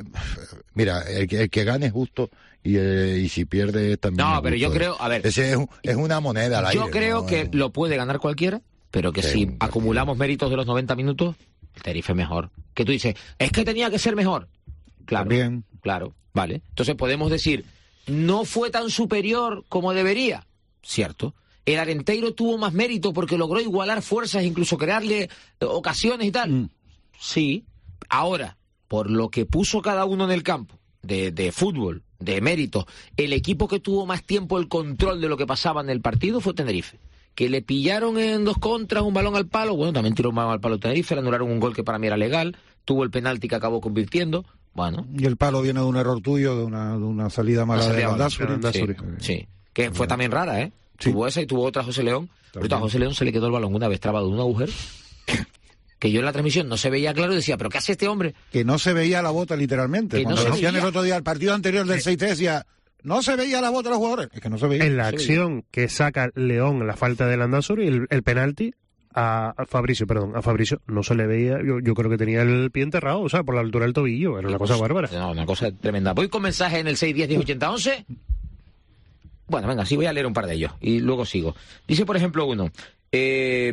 mira, el que, el que gane es justo y, eh, y si pierde también. No, es pero yo justo. creo, a ver, Ese es, un- es una moneda al aire. yo creo ¿no? que lo puede ganar cualquiera, pero que Sí, si un partido. acumulamos méritos de los noventa minutos, el Tenerife es mejor. Que tú dices, es que tenía que ser mejor. Claro, También. claro, vale. Entonces podemos decir, no fue tan superior como debería. Cierto. El Arenteiro tuvo más mérito porque logró igualar fuerzas, incluso crearle eh, ocasiones y tal. Mm. Sí. Ahora, por lo que puso cada uno en el campo, de, de fútbol, de mérito, el equipo que tuvo más tiempo el control de lo que pasaba en el partido fue Tenerife. Que le pillaron en dos contras, un balón al palo, bueno, también tiró un balón al palo Tenerife, le anularon un gol que para mí era legal, tuvo el penalti que acabó convirtiendo, bueno. Y el palo viene de un error tuyo, de una, de una salida mala Una salida de mala, Landázuri. Sí, sí, que fue también rara, ¿eh? Sí. Tuvo esa y tuvo otra José León, pero a José León se le quedó el balón una vez trabado en un agujero, que yo en la transmisión no se veía claro y decía, ¿pero qué hace este hombre? Que no se veía la bota literalmente. Que no Cuando se decían veía. el otro día, el partido anterior del seis tres, decía, no se veía la bota de los jugadores. Es que no se veía. En la Sí. acción que saca León la falta de Landázuri, el, el penalti a, a Fabricio, perdón, a Fabricio no se le veía, yo, yo creo que tenía el pie enterrado, o sea, por la altura del tobillo, era una cosa bárbara. No, una cosa tremenda. Voy con mensaje en el seis diez diez ochenta once. Bueno, venga, sí, voy a leer un par de ellos y luego sigo. Dice, por ejemplo, uno, eh,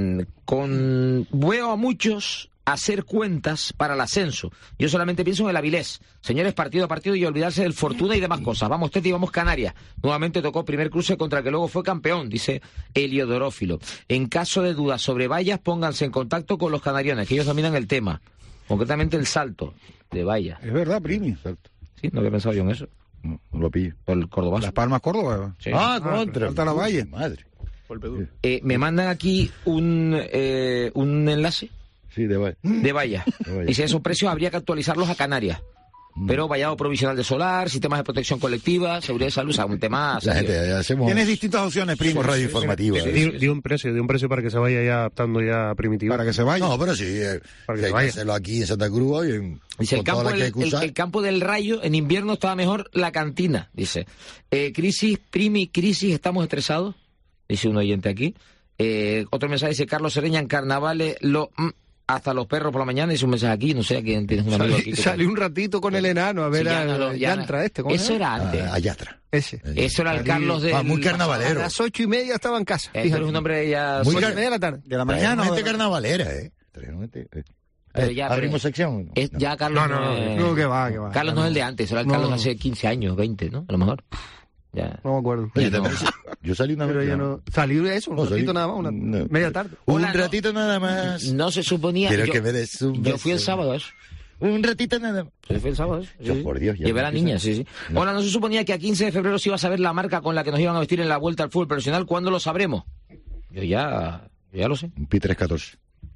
con veo a muchos hacer cuentas para el ascenso. Yo solamente pienso en el Avilés. Señores, partido a partido y olvidarse del Fortuna y demás cosas. Vamos, Teti, vamos Canarias. Nuevamente tocó primer cruce contra el que luego fue campeón, dice Heliodorófilo. En caso de dudas sobre Vallas, pónganse en contacto con los canariones, que ellos dominan el tema. Concretamente el salto de Vallas. Es verdad, Primi. Sí, no había pensado yo en eso. No, no lo pillo. Por el Córdoba. Las Palmas, Córdoba. Sí. Ah, contra. falta la Valle. Madre. Golpe duro. Eh, me mandan aquí un, eh, un enlace Sí, de Valle. de Vallas. De Vallas. Dice, esos precios habría que actualizarlos a Canarias. Pero vallado provisional de solar, sistemas de protección colectiva, seguridad de salud, o sea, un tema... La gente, ya hacemos, Tienes distintas opciones, Primi. hacemos radio informativa. ¿eh? Dio, dio un precio, dio un precio para que se vaya ya adaptando ya a Primitivo. Para que se vaya. No, pero sí, eh, Para que que hay que vaya. hacerlo aquí en Santa Cruz hoy. En, Dice, el con toda campo, la que del, hay que el- usar. el campo del Rayo, en invierno estaba mejor la cantina, dice. Eh, crisis, Primi, crisis, ¿estamos estresados? Dice un oyente aquí. Eh, otro mensaje dice, Carlos Sereña, en carnavales, lo, mm, hasta los perros por la mañana, dice un mensaje aquí, no sé a quién tienes un amigo aquí. Salí, que- salí un ratito con el enano a ver Sí, ya a no lo- ya no- Yantra este. ¿cómo se Eso llama? era antes. Ah, allá atrás. Ese. Eso era el Salí- Carlos de... Ah, muy A carnavalero. las ocho y media estaba en casa. Pero Fíjate. es un hombre ya... Muy Ocho y car- media de la tarde. De la Traemos mañana. o gente de- carnavalera, ¿eh? Traemos gente, eh. Pero Eh, ya, ¿Abrimos pero- sección? No. Es, No. ya Carlos No, no, es- No, que va, que va. Carlos no es el de antes, era el No. Carlos de hace quince años, veinte, ¿no? A lo mejor. Ya. No me acuerdo. Oye, Ya no. también- Yo salí una Pero vez. ya no. Salí eso, un No, ratito salí- nada más, una no. media tarde. Un Hola, no. ratito nada más. No se suponía... Quiero yo, que me des un yo fui el beso. sábado a eso. Un ratito nada más. Yo fui el sábado a eso. Yo, sí. por Dios, ya Llevé no a la empieza. niña, sí, sí. No. Hola, ¿no se suponía que a quince de febrero se iba a saber la marca con la que nos iban a vestir en la vuelta al fútbol profesional? ¿Cuándo lo sabremos? Yo ya... Yo ya lo sé. Un Pi tres catorce.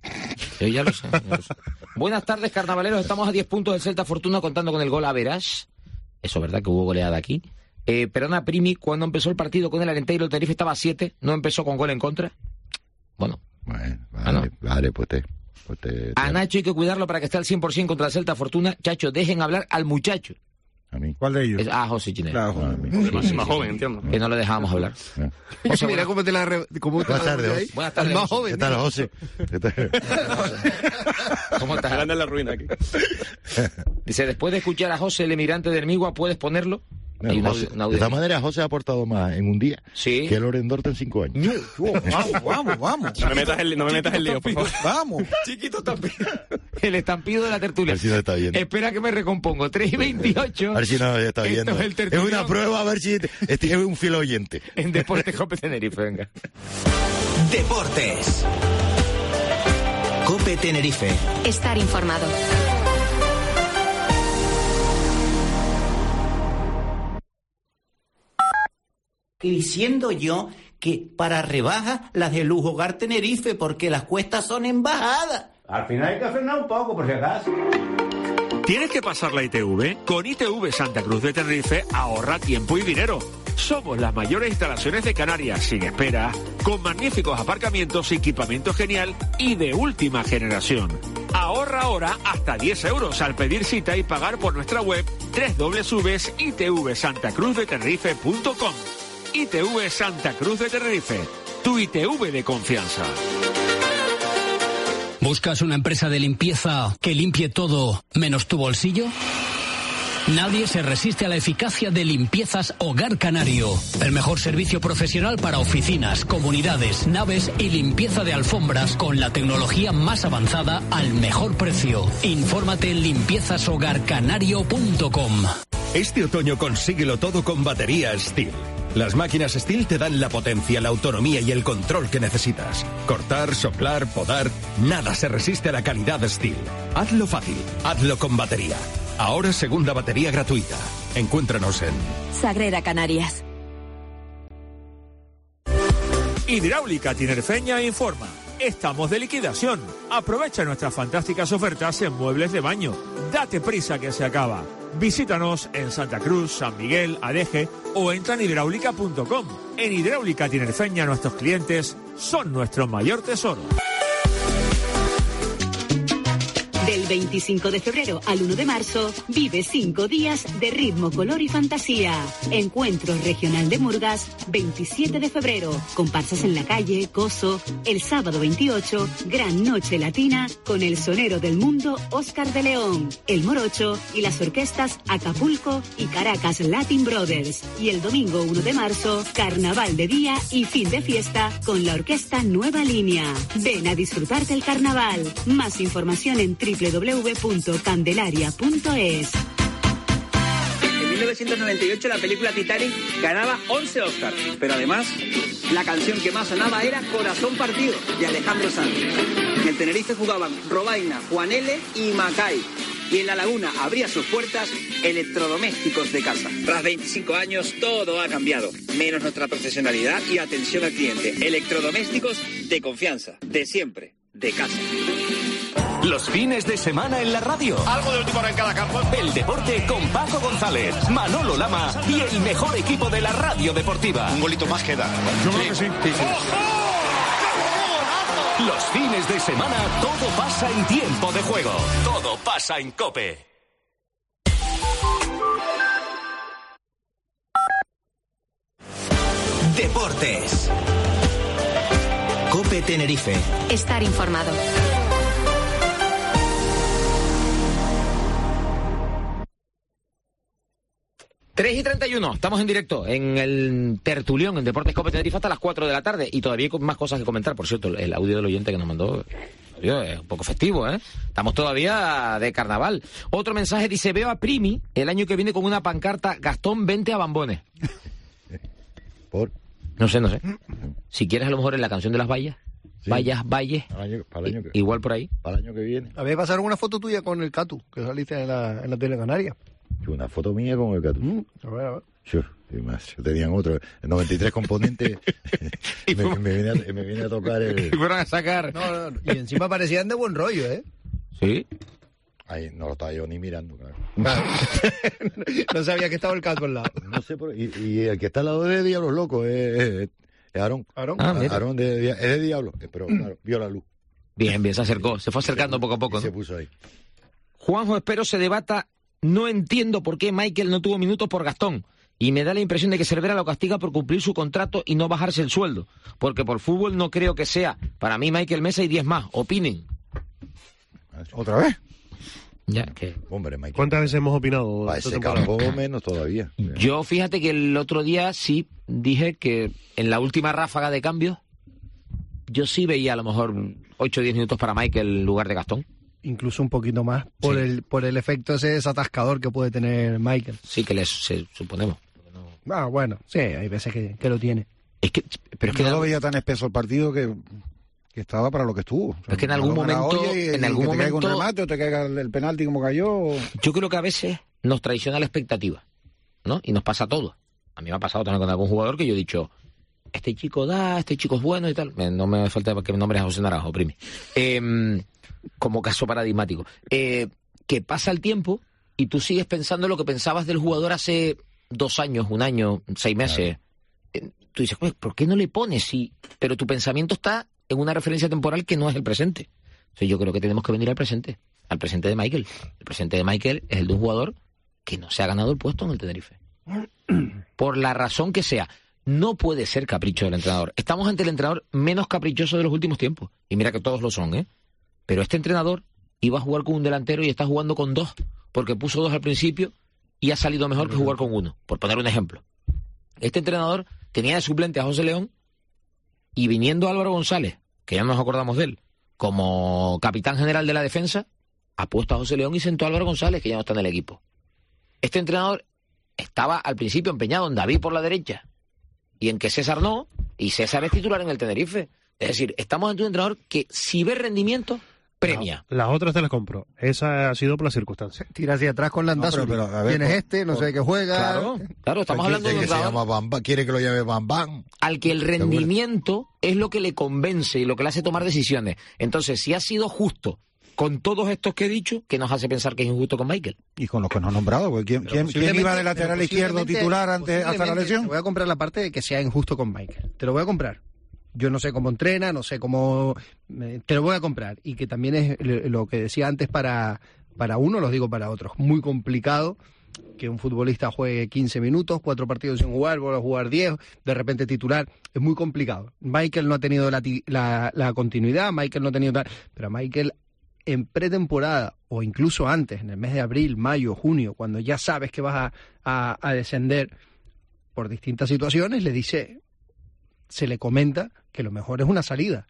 Yo ya lo sé. ya lo sé. Buenas tardes, carnavaleros. Estamos a diez puntos del Celta Fortuna contando con el gol a Verás. Eso es verdad que hubo goleada aquí. Eh, Perdona, Primi, cuando empezó el partido con el Arenteiro, el Tenerife estaba a siete. ¿No empezó con gol en contra? Bueno, Bueno, vale, Ah, no. vale, pues te... Pues te, a te- Nacho hay que cuidarlo para que esté al cien por ciento contra el Celta Fortuna. Chacho, dejen hablar al muchacho. a mí. ¿Cuál de ellos? Es, ah, José Ginés. Claro, A Juan. mí. Es más, más joven, entiendo. Que no le dejábamos hablar. Ah. José, Mira buenas- cómo te la. Re, cómo te Buenas la tardes, ahí. José. Buenas Al tardes, más José. joven. ¿Qué tal, José? ¿Qué tal? ¿Cómo estás? Grande la ruina aquí. Dice, después de escuchar a José, el emigrante de Hermigua, ¿puedes ponerlo? Hay un José- audio- un de audio esta aquí. manera, José ha aportado más en un día Sí. que Loren Dorta en cinco años. Vamos, vamos, vamos. No me metas el, no me metas el lío, por favor. Vamos. Chiquito también. El estampido de la A tertulia. ver si nos está viendo. Espera que me recompongo. tres y veintiocho. A ver si nos está Esto viendo. es el Es tertulión. una prueba, a ver si este es un fiel oyente. En Deportes Cope Tenerife, venga. Deportes. Cope Tenerife. Estar informado. Diciendo yo que para rebajas las de Lujo Hogar Tenerife, porque las cuestas son en bajada. Al final hay que frenar un poco, por si acaso. ¿Tienes que pasar la I T V? Con I T V Santa Cruz de Tenerife ahorra tiempo y dinero. Somos las mayores instalaciones de Canarias, sin espera, con magníficos aparcamientos, equipamiento genial y de última generación. Ahorra ahora hasta diez euros al pedir cita y pagar por nuestra web doble u doble u doble u punto i t v santa cruz de tenerife punto com. I T V Santa Cruz de Tenerife, tu I T V de confianza. ¿Buscas una empresa de limpieza que limpie todo menos tu bolsillo? Nadie se resiste a la eficacia de Limpiezas Hogar Canario. El mejor servicio profesional para oficinas, comunidades, naves y limpieza de alfombras con la tecnología más avanzada al mejor precio. Infórmate en limpiezas hogar canario punto com. Este otoño consíguelo todo con baterías Steel. Las máquinas Steel te dan la potencia, la autonomía y el control que necesitas. Cortar, soplar, podar, nada se resiste a la calidad Steel. Hazlo fácil, hazlo con batería. Ahora segunda batería gratuita. Encuéntranos en Sagrera Canarias. Hidráulica Tinerfeña informa. Estamos de liquidación. Aprovecha nuestras fantásticas ofertas en muebles de baño. Date prisa que se acaba. Visítanos en Santa Cruz, San Miguel, Adeje o entra en hidráulica punto com. En Hidráulica Tinerfeña nuestros clientes son nuestro mayor tesoro. Del veinticinco de febrero al uno de marzo, vive cinco días de ritmo, color y fantasía. Encuentro Regional de Murgas, veintisiete de febrero. Comparsas en la calle, Coso. El sábado veintiocho, Gran Noche Latina con el sonero del mundo Óscar de León, El Morocho y las orquestas Acapulco y Caracas Latin Brothers. Y el domingo uno de marzo, Carnaval de día y fin de fiesta con la orquesta Nueva Línea. Ven a disfrutar del carnaval. Más información en doble u doble u doble u punto candelaria punto es. En mil novecientos noventa y ocho la película Titanic ganaba once Oscars, pero además la canción que más sonaba era Corazón Partido de Alejandro Sanz. En el Tenerife jugaban Robaina, Juan L. y Macay. Y en La Laguna abría sus puertas Electrodomésticos de Casa. Tras veinticinco años todo ha cambiado, menos nuestra profesionalidad y atención al cliente. Electrodomésticos de confianza, de siempre, de casa. Los fines de semana en la radio. Algo de última hora en cada campo. El deporte con Paco González, Manolo Lama y el mejor equipo de la radio deportiva. Un golito más queda. Yo creo que sí. sí, sí. Los fines de semana todo pasa en tiempo de juego. Todo pasa en COPE. Deportes. COPE Tenerife. Estar informado. tres y treinta y uno, estamos en directo en el tertulión en Deportes COPE Tenerife hasta las cuatro de la tarde y todavía hay más cosas que comentar. Por cierto, el audio del oyente que nos mandó es un poco festivo, ¿eh? Estamos todavía de carnaval. Otro mensaje dice, veo a Primi el año que viene con una pancarta, Gastón, vente a Bambones. ¿Por? No sé, no sé. Si quieres a lo mejor en la canción de las vallas, sí. Vallas, valles, para el año, para el año que, igual por ahí. Para el año que viene. A ver, pasaron una foto tuya con el Catu, que saliste en la, en la tele Canaria. Una foto mía con el Catu. Mm, a ver, a ver. Yo, y más, tenían otro, noventa y tres componentes. me, me, viene a, me viene a tocar el... Y fueron a sacar. No, no, y encima parecían de buen rollo, ¿eh? Sí. Ahí no lo estaba yo ni mirando, claro. Claro. No sabía que estaba el Catu al lado. No sé, por, y, y el que está al lado de Diablos Locos es, es, es Aarón. Aarón. Ah, Aarón de, es de Diablo, pero claro, vio la luz. Bien, bien, se acercó, se fue acercando poco a poco, ¿no? Se puso ahí. Juanjo, espero se debata. No entiendo por qué Michael no tuvo minutos por Gastón. Y me da la impresión de que Cervera lo castiga por cumplir su contrato y no bajarse el sueldo. Porque por fútbol no creo que sea. Para mí, Michael Mesa y diez más. Opinen. ¿Otra vez? Ya, que... Hombre, Michael. ¿Cuántas veces hemos opinado? Para ese campo menos todavía. Yo, fíjate que el otro día sí dije que en la última ráfaga de cambios, yo sí veía a lo mejor ocho o diez minutos para Michael en lugar de Gastón. Incluso un poquito más, por sí. el por el efecto ese desatascador que puede tener Michael. Sí, que le se, suponemos. No... Ah, bueno, sí, hay veces que, que lo tiene. Es que, pero es que no no lo veía tan espeso el partido que, que estaba para lo que estuvo. O sea, es que en algún momento... Y, en y algún que te momento, caiga un remate o te caiga el, el penalti como cayó. O... Yo creo que a veces nos traiciona la expectativa, ¿no? Y nos pasa a todos. A mí me ha pasado también con algún jugador que yo he dicho, este chico da, este chico es bueno y tal. No me falta que me nombres a José Naranjo, primi. Eh... como caso paradigmático, eh, que pasa el tiempo y tú sigues pensando lo que pensabas del jugador hace dos años, un año, seis meses. Claro. Eh, tú dices, ¿por qué no le pones? Sí, pero tu pensamiento está en una referencia temporal que no es el presente. O sea, yo creo que tenemos que venir al presente, al presente de Michael. El presente de Michael es el de un jugador que no se ha ganado el puesto en el Tenerife. Por la razón que sea. No puede ser capricho del entrenador. Estamos ante el entrenador menos caprichoso de los últimos tiempos. Y mira que todos lo son, ¿eh? Pero este entrenador iba a jugar con un delantero y está jugando con dos, porque puso dos al principio y ha salido mejor que jugar con uno, por poner un ejemplo. Este entrenador tenía de suplente a José León y viniendo Álvaro González, que ya no nos acordamos de él, como capitán general de la defensa, ha puesto a José León y sentó a Álvaro González, que ya no está en el equipo. Este entrenador estaba al principio empeñado en David por la derecha y en que César no, y César es titular en el Tenerife. Es decir, estamos ante un entrenador que si ve rendimiento, premia. No, las otras te las compro. Esa ha sido por las circunstancias. Tira hacia atrás con Landazuri. No, pero- pero, a ver, ¿Quién es por- este? No por- sé de qué juega. Claro, claro, estamos hablando de un que se entrenador llama Bam Bam, quiere que lo llame Bam Bam. al que el rendimiento es lo que le convence y lo que le hace tomar decisiones. Entonces, si ha sido justo con todos estos que he dicho, ¿qué nos hace pensar que es injusto con Michael? Y con los que no han nombrado, porque ¿quién, quién, quién iba de lateral izquierdo titular antes hasta la Posiblemente lesión? Te voy a comprar la parte de que sea injusto con Michael. Te lo voy a comprar. Yo no sé cómo entrena, no sé cómo... eh, Te lo voy a comprar. Y que también es lo lo que decía antes para, para uno, los digo para otros. Muy complicado que un futbolista juegue quince minutos, cuatro partidos sin jugar, vuelva a jugar diez, de repente titular. Es muy complicado. Michael no ha tenido la, ti- la, la continuidad, Michael no ha tenido... tal- Pero Michael en pretemporada o incluso antes, en el mes de abril, mayo, junio, cuando ya sabes que vas a, a, a descender por distintas situaciones, le dice, se le comenta que lo mejor es una salida.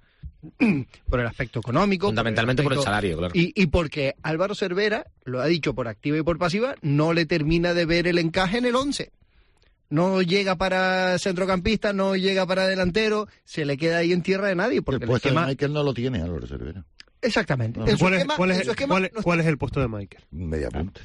Por el aspecto económico. Fundamentalmente por el aspecto- salario, claro. Y, y porque Álvaro Cervera, lo ha dicho por activa y por pasiva, no le termina de ver el encaje en el once. No llega para centrocampista, no llega para delantero, se le queda ahí en tierra de nadie. Porque El puesto esquema- de Michael no lo tiene Álvaro Cervera. Exactamente. No. En su ¿Cuál, es, esquema- cuál es- en su esquema cuál es- no está. cuál es el puesto de Michael? Media punta.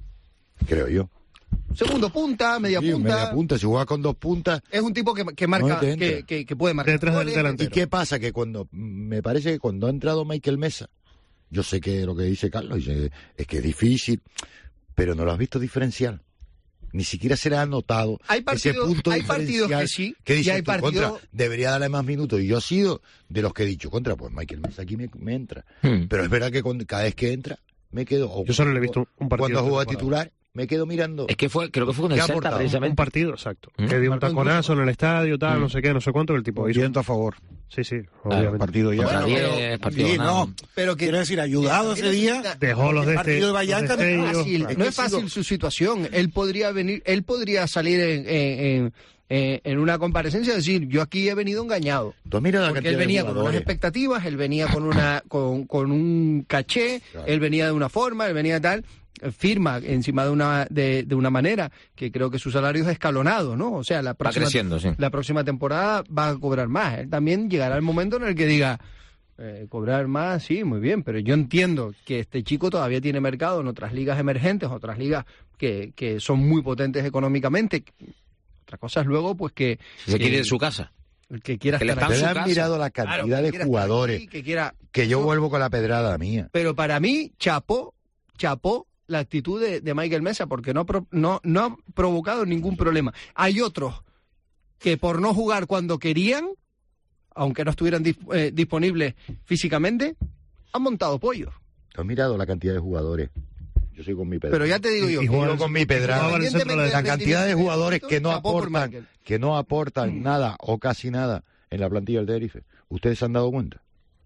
Creo yo. Segundo punta, media Sí, punta. media punta. Si juega con dos puntas. Es un tipo que, que marca, No te entra. que, que, que puede marcar. Detrás del goles. delantero. ¿Y qué pasa? Que cuando, me parece que cuando ha entrado Michael Mesa, yo sé que lo que dice Carlos, dice, es que es difícil, pero no lo has visto diferencial. Ni siquiera se le ha notado Hay ese partidos- punto hay partidos diferencial que sí, que y dices hay tú, partidos- contra, debería darle más minutos. Y yo he sido de los que he dicho, contra, pues Michael Mesa aquí me, me entra. Hmm. Pero es verdad que con- cada vez que entra, me quedo... o Yo solo le he visto un partido. Cuando esta juega temporada. titular, me quedo mirando... Es que fue, creo que fue con ¿Qué el ha Celta, aportado? Un precisamente. partido, exacto. ¿Mm? Que dio un Marcó taconazo en el estadio, tal, ¿Mm? no sé qué, no sé cuánto, que el tipo hizo. Viento a favor. Sí, sí, Claro, obviamente. partido ya. Contra Bueno, diez, pero- partido Sí, ganado. no. Pero que, Quiero decir, ayudado ese día. Dejó los de el este. partido de los Vallarta no es destellos, fácil, claro. no es fácil su situación. Él podría venir, él podría salir en, en, en, en- en una comparecencia y decir, yo aquí he venido engañado. Tú mira la Porque cantidad él de venía con unas jugadores. expectativas, él venía con una con, con un caché, Claro. él venía de una forma, él venía de tal, eh, firma encima de una de, de una manera que creo que su salario es escalonado, ¿no? O sea, la próxima creciendo, sí. la próxima temporada va a cobrar más. Él también llegará el momento en el que diga eh, cobrar más, sí, muy bien, pero yo entiendo que este chico todavía tiene mercado en otras ligas emergentes, otras ligas que, que son muy potentes económicamente. Otra cosa es luego, pues que... Si se quiere que- ir de su casa. el que quiera Que le estar están aquí. Ustedes su han casa. mirado la Claro, cantidad que de quiera estar jugadores aquí, que quiera... que yo vuelvo con la pedrada mía. Pero para mí, chapó, chapó la actitud de, de Michael Mesa, porque no, pro- no, no ha provocado ningún problema. Hay otros que por no jugar cuando querían, aunque no estuvieran dis- eh, disponibles físicamente, han montado pollos. ¿Tú has mirado la cantidad de jugadores? Yo soy con mi pedrada. Pero ya te digo yo, Y juego con mi pedrada. jugaba en el centro de la La cantidad de jugadores que no chapó por aportan, Michael. que no aportan nada o casi nada en la plantilla del Tenerife. ¿Ustedes se han dado cuenta?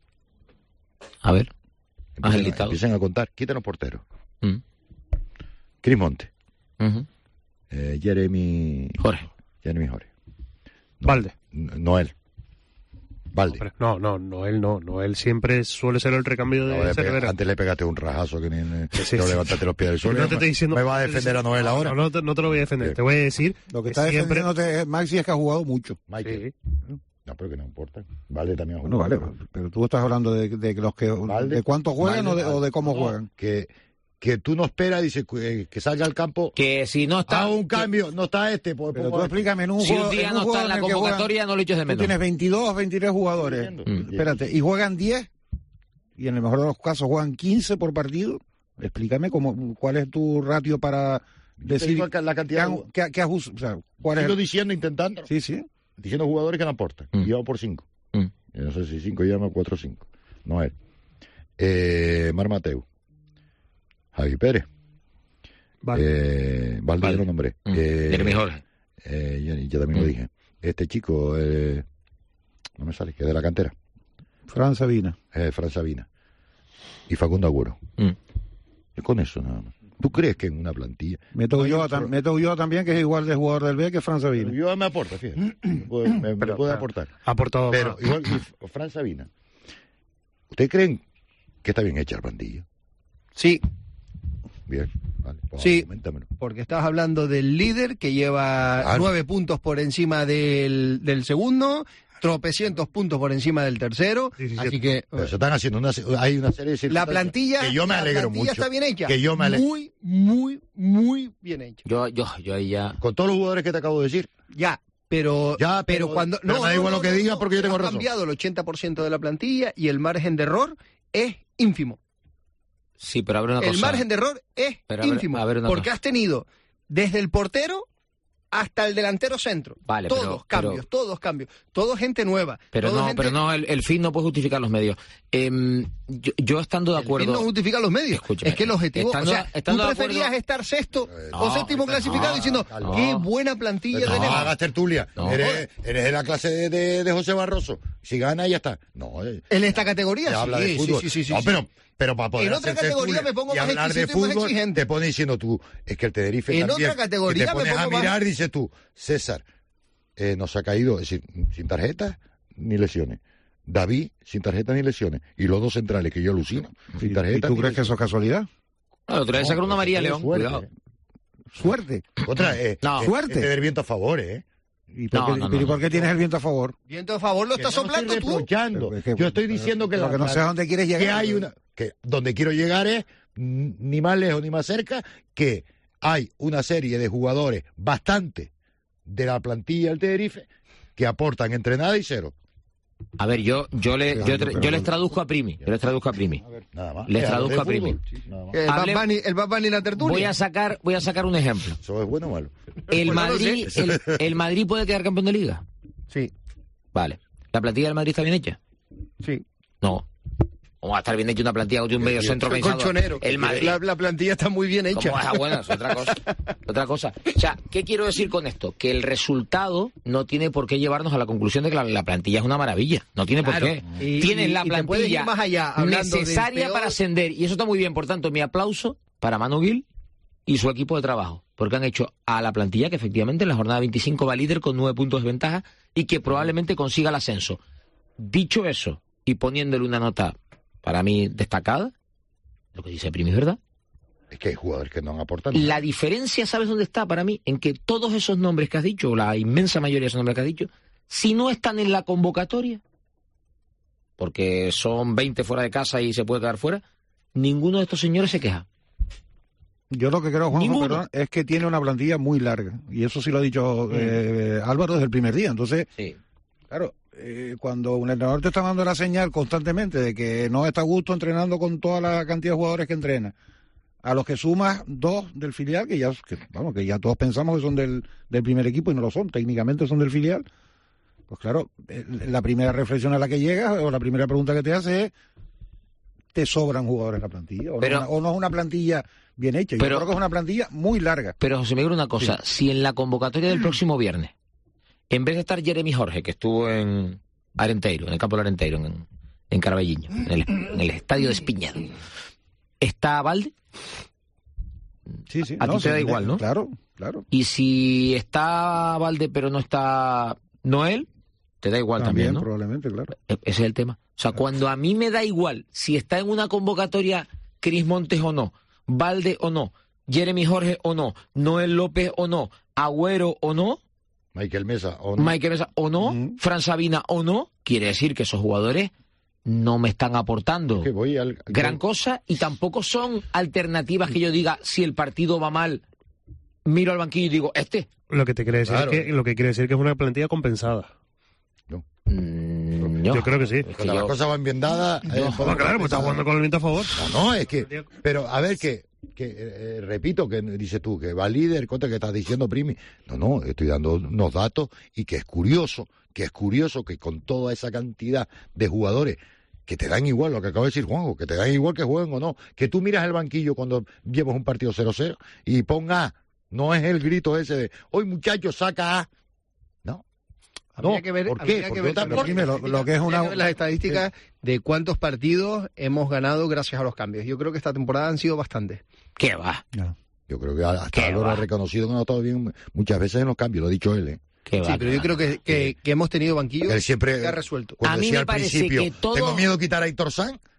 A ver. Haz el Empiecen, listado. empiecen a contar. Quítanos porteros. Mm. Cris Monte. Ujú. eh, Jeremy... Jorge. Jeremy Jorge. Valde. N- Noel. Valde. Hombre, No, no, Noel no. Noel siempre suele ser el recambio de No, le pega- Cervera. antes le pegaste un rajazo que ni, ni- Sí, no sí. levantaste los pies del suelo. No te estoy diciendo. ¿Me va a defender a Noel ahora? No, no, te, no te lo voy a defender. Sí. Te voy a decir. Lo que está siempre. defendiéndote Maxi es que ha jugado mucho. Michael. Sí. No, pero que no importa. Valde también ha Bueno, jugado. vale, pero tú estás hablando de, de los que Valde- de cuánto juegan Valde- o, de, o de cómo no, juegan. Que, que tú no esperas, dice que, que salga al campo. Que si no está... Ah, un cambio, no está este. Pues, Pero pongo tú este. explícame en un Si juego. un día en no está juego en la el que juegan- convocatoria, no lo eches de Tú menos. tienes veintidós, veintitrés jugadores. Mm. Espérate, y juegan diez, y en el mejor de los casos juegan quince por partido. Explícame cómo, cuál es tu ratio para decir digo la cantidad qué, de- qué, qué ajus- o sea, cuál es Sigo el- diciendo, intentando. Sí, sí. Diciendo jugadores que no aportan. Mm. Y vamos por cinco. Mm. Yo no sé si cinco llama cuatro o cinco. Noel. Eh, Mar Mateu. Javi Pérez. Vale. Eh, Valde, Valde. ya lo nombré. Mm. Eh, Jeremy Jorge. eh, ya, ya también lo Mm. dije. Este chico, eh, no me sale, que es de la cantera. Fran Sabina. Eh, Fran Sabina. Y Facundo Agüero. Mm. Y con eso nada más. ¿Tú crees que en una plantilla? Meto No hay yo, un pro- meto yo también, que es igual de jugador del B que Fran Sabina. Yo me aporta, fíjate. Me puede, me- me Pero, puede pero, aportar. Ha aportado Pero más. igual que F- Fran Sabina. ¿Ustedes creen que está bien hecha la plantilla? Sí, Bien. Vale, pues Sí, coméntamelo. porque estabas hablando del líder que lleva Ah, nueve puntos por encima del, del segundo, tropecientos puntos por encima del tercero, así que Pero se están haciendo una, hay una serie de la circunstancias plantilla, que yo me la alegro plantilla mucho. está bien hecha, Que yo me alegro. muy, muy, muy bien hecha. Yo, yo, yo ahí ya... Con todos los jugadores que te acabo de decir. Ya, pero, Ya, pero, pero- cuando pero me da igual lo que digas porque yo tengo ha razón. cambiado el ochenta por ciento de la plantilla y el margen de error es ínfimo. Sí, pero abre una El cosa. margen de error es Pero a ver- ínfimo, a ver una porque cosa. has tenido desde el portero hasta el delantero centro. Vale, todos pero- cambios, pero- todos cambios, todo gente nueva. Pero todo no, gente- pero no, el, el fin no puede justificar los medios. Em, yo, yo estando de El acuerdo... fin no justifica los medios. Escúchame, es que el objetivo, estando- o sea, estando tú de preferías acuerdo- estar sexto o no, séptimo clasificado no, diciendo no. qué buena plantilla No, tenemos. hagas tertulia. No. Eres, eres de la clase de, de, de José Barroso. Si gana, ya está. No, eh, En esta categoría, se sí, habla de sí, fútbol. sí, sí, sí, no, sí. pero, pero para poder En otra hacer categoría tertulia me pongo y más hablar de exquisito y más fútbol, exigente. te pones diciendo tú, es que el Tenerife En también, otra categoría y te me pones a pongo más- mirar, dices tú, César, eh, nos ha caído, es decir, sin tarjetas ni lesiones. David, sin tarjetas ni lesiones. Y los dos centrales, que yo alucino, sin ¿Y tarjetas tú ni crees que lesiones. eso es casualidad? No, el otro día No, sacaron una pero María eso es León, suerte, cuidado. eh. Suerte. Otra, eh, No. eh, Suerte. es tener viento a favor, ¿eh? ¿Y por, No, qué, no, no, pero ¿y por no. qué tienes el viento a favor? Viento a favor lo Que estás no estoy soplando tú. reprochando. Pero es que- Yo estoy pero- diciendo que pero la- que no sé a dónde quieres llegar. que hay una que donde quiero llegar es mm, ni más lejos ni más cerca que hay una serie de jugadores bastante de la plantilla del Tenerife que aportan entre nada y cero. A ver, yo, yo, le, yo, tra- yo les traduzco a Primi. Yo les traduzco a Primi. Nada más. Les Eh, traduzco de a Primi. fútbol, nada más. El Hable- Bad Bunny, el Bad Bunny y la tertulia. Voy a sacar, voy a sacar un ejemplo. ¿Eso es bueno o malo? El Pues no lo Madrid, sé. el, el Madrid puede quedar campeón de liga. Sí, Vale. ¿La plantilla del Madrid está bien hecha? sí. No. ¿Cómo va a estar bien hecha una plantilla con un medio centro organizado? Colchonero. El Madrid. La, la plantilla está muy bien hecha. ¿Cómo va? Bueno, es otra cosa. Otra cosa. O sea, ¿qué quiero decir con esto? Que el resultado no tiene por qué llevarnos a la conclusión de que la, la plantilla es una maravilla. No tiene Claro. por qué. Y- Tienes y- la y te puedes ir plantilla más allá, hablando del necesaria peor- para ascender. Y eso está muy bien. Por tanto, mi aplauso para Manu Gil y su equipo de trabajo. Porque han hecho a la plantilla que efectivamente en la jornada veinticinco va líder con nueve puntos de ventaja y que probablemente consiga el ascenso. Dicho eso, y poniéndole una nota para mí destacada, lo que dice Primi es verdad. Es que hay jugadores que no han aportado nada. La diferencia, ¿sabes dónde está para mí? En que todos esos nombres que has dicho, o la inmensa mayoría de esos nombres que has dicho, si no están en la convocatoria, porque son veinte fuera de casa y se puede quedar fuera, ninguno de estos señores se queja. Yo lo que creo, Juanjo, Ninguno. perdón, es que tiene una plantilla muy larga. Y eso sí lo ha dicho eh, Álvaro desde el primer día. Entonces, Sí. claro, eh, cuando un entrenador te está dando la señal constantemente de que no está a gusto entrenando con toda la cantidad de jugadores que entrena, a los que sumas dos del filial, que ya, que, vamos, que ya todos pensamos que son del, del primer equipo y no lo son, técnicamente son del filial, pues claro, eh, la primera reflexión a la que llegas o la primera pregunta que te hace es, ¿te sobran jugadores en la plantilla? ¿O, Pero- no, o no es una plantilla bien hecha? Yo Pero- creo que es una plantilla muy larga. Pero José Miguel, una cosa, si en la convocatoria del próximo viernes, en vez de estar Jeremy Jorge, que estuvo en Arenteiro, en el campo del Arenteiro, en, en Carballiño, en el, en el estadio de Espiñado, está Valde, Sí, sí. a ti te sí, da igual, ¿no? Claro, claro. y si está Valde pero no está Noel, te da igual también, También, ¿no? probablemente, claro. E- Ese es el tema. O sea, cuando a mí me da igual si está en una convocatoria Cris Montes o no, Valde o no, Jeremy Jorge o no, Noel López o no, Agüero o no, Michael Mesa o no. Michael Mesa o no, Fran Sabina o no, quiere decir que esos jugadores no me están aportando Que voy al- gran cosa y tampoco son alternativas que yo diga, si el partido va mal, miro al banquillo y digo, este. Lo que te quiere decir Claro. es que lo que quiere decir que es una plantilla compensada. Mm, no. Yo creo que sí. Es que Cuando yo- las cosas van bien dadas. eh, No, podemos claro, pues está pensar. jugando con el viento a favor. No, no, es que. Pero a ver, que. que eh, eh, repito, que dices tú, que va líder, contra que estás diciendo, Primi. No, no, estoy dando unos datos y que es curioso, que es curioso que con toda esa cantidad de jugadores que te dan igual, lo que acaba de decir Juanjo, que te dan igual que jueguen o no, que tú miras el banquillo cuando llevas un partido cero cero y ponga A, no es el grito ese de, hoy muchachos, saca A. No. Habría No, que ver, ¿por habría qué? que Porque ver, no te pero aporta. Primero, lo, lo que es habría una... que ver las estadísticas de cuántos partidos hemos ganado gracias a los cambios. Yo creo que esta temporada han sido bastantes. ¿Qué va? Yo creo que hasta ¿Qué Álvaro va? ha reconocido que no ha estado bien muchas veces en los cambios, lo ha dicho él, ¿eh? ¿Qué va? Sí, pero yo creo que, que, que hemos tenido banquillos Él siempre, que ha resuelto. cuando A mí decía me al parece principio, que todo- tengo miedo de quitar a Héctor Sanz,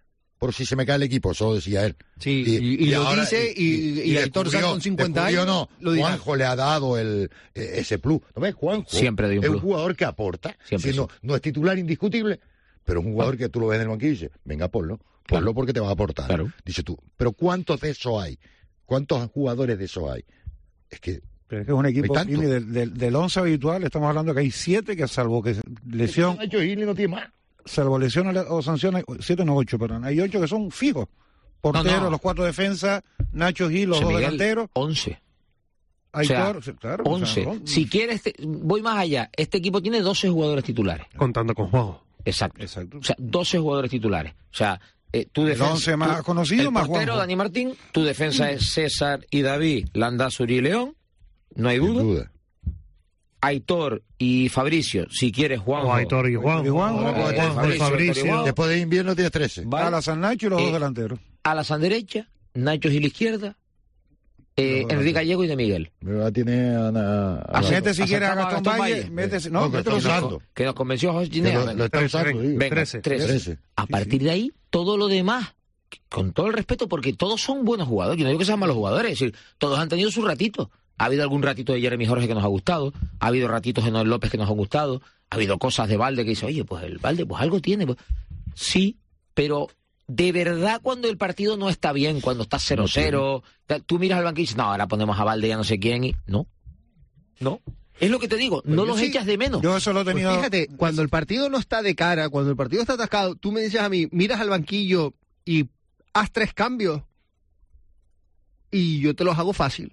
por si se me cae el equipo, eso decía él. Sí, y, y, y lo ahora, dice, y, y, y Aitor Sanz con cincuenta años, no, lo dirá. Juanjo le ha dado el eh, ese plus. ¿No ves? Juanjo siempre de un es plus. un jugador que aporta, Siempre si no, no es titular indiscutible, pero es un jugador que tú lo ves en el banquillo y dices, venga, ponlo, ponlo Claro. porque te va a aportar. Claro. Dice tú, pero ¿cuántos de eso hay? ¿Cuántos jugadores de eso hay? Es que Pero es que es un equipo, tanto. Jimmy, del, del, del once habitual, estamos hablando que hay siete que salvo que lesión, Nacho Gil no tiene más. salvo lesión o sanción, hay siete no ocho, perdón, hay ocho que son fijos. Porteros, No, no. los cuatro defensas, Nacho Gil, los José dos Miguel, delanteros. once. Aitor, o sea, claro, once. o sea, no- Si quieres, te- voy más allá. Este equipo tiene doce jugadores titulares. Contando con Juanjo. Exacto. Exacto. O sea, doce jugadores titulares. O sea, eh, tu El defensa. once más tu- conocido, el más portero, Juanjo. Dani Martín. Tu defensa es César y David, Landázuri y León. No hay Sin duda. duda. Aitor y Fabricio. Si quieres, Juanjo. O Aitor y Juanjo. Y Juanjo, o eh, Juanjo y Fabricio, Fabricio. Juanjo. Después de invierno tienes trece. ¿Vale? Alas Nacho y los Eh, dos delanteros. Alas a derecha, Nacho Gil izquierda, eh, Los Enrique Gallego y de Miguel. Me tiene a, a, a- Así- Mete si quieres a acercamos a Gastón Gastón Valle, Valle. mete, No, no, que mételo está cinco. usando. Que nos convenció José que Ginea. lo, lo está Trece, usando, digo. Venga, trece. trece. Trece. A partir de ahí, todo lo demás, con todo el respeto, porque todos son buenos jugadores. Yo no digo que sean malos jugadores, es decir, todos han tenido su ratito. Ha habido algún ratito de Jeremy Jorge que nos ha gustado, ha habido ratitos de Noel López que nos han gustado, ha habido cosas de Valde que dice, oye, pues el Valde, pues algo tiene. Pues. Sí, pero de verdad cuando el partido no está bien, cuando está cero cero, tú miras al banquillo y dices, no, ahora ponemos a Valde ya no sé quién y... No, no. Es lo que te digo, no yo los sí- echas de menos. Yo eso lo he Pues tenido. fíjate, cuando el partido no está de cara, cuando el partido está atascado, tú me dices a mí, miras al banquillo y haz tres cambios y yo te los hago fácil.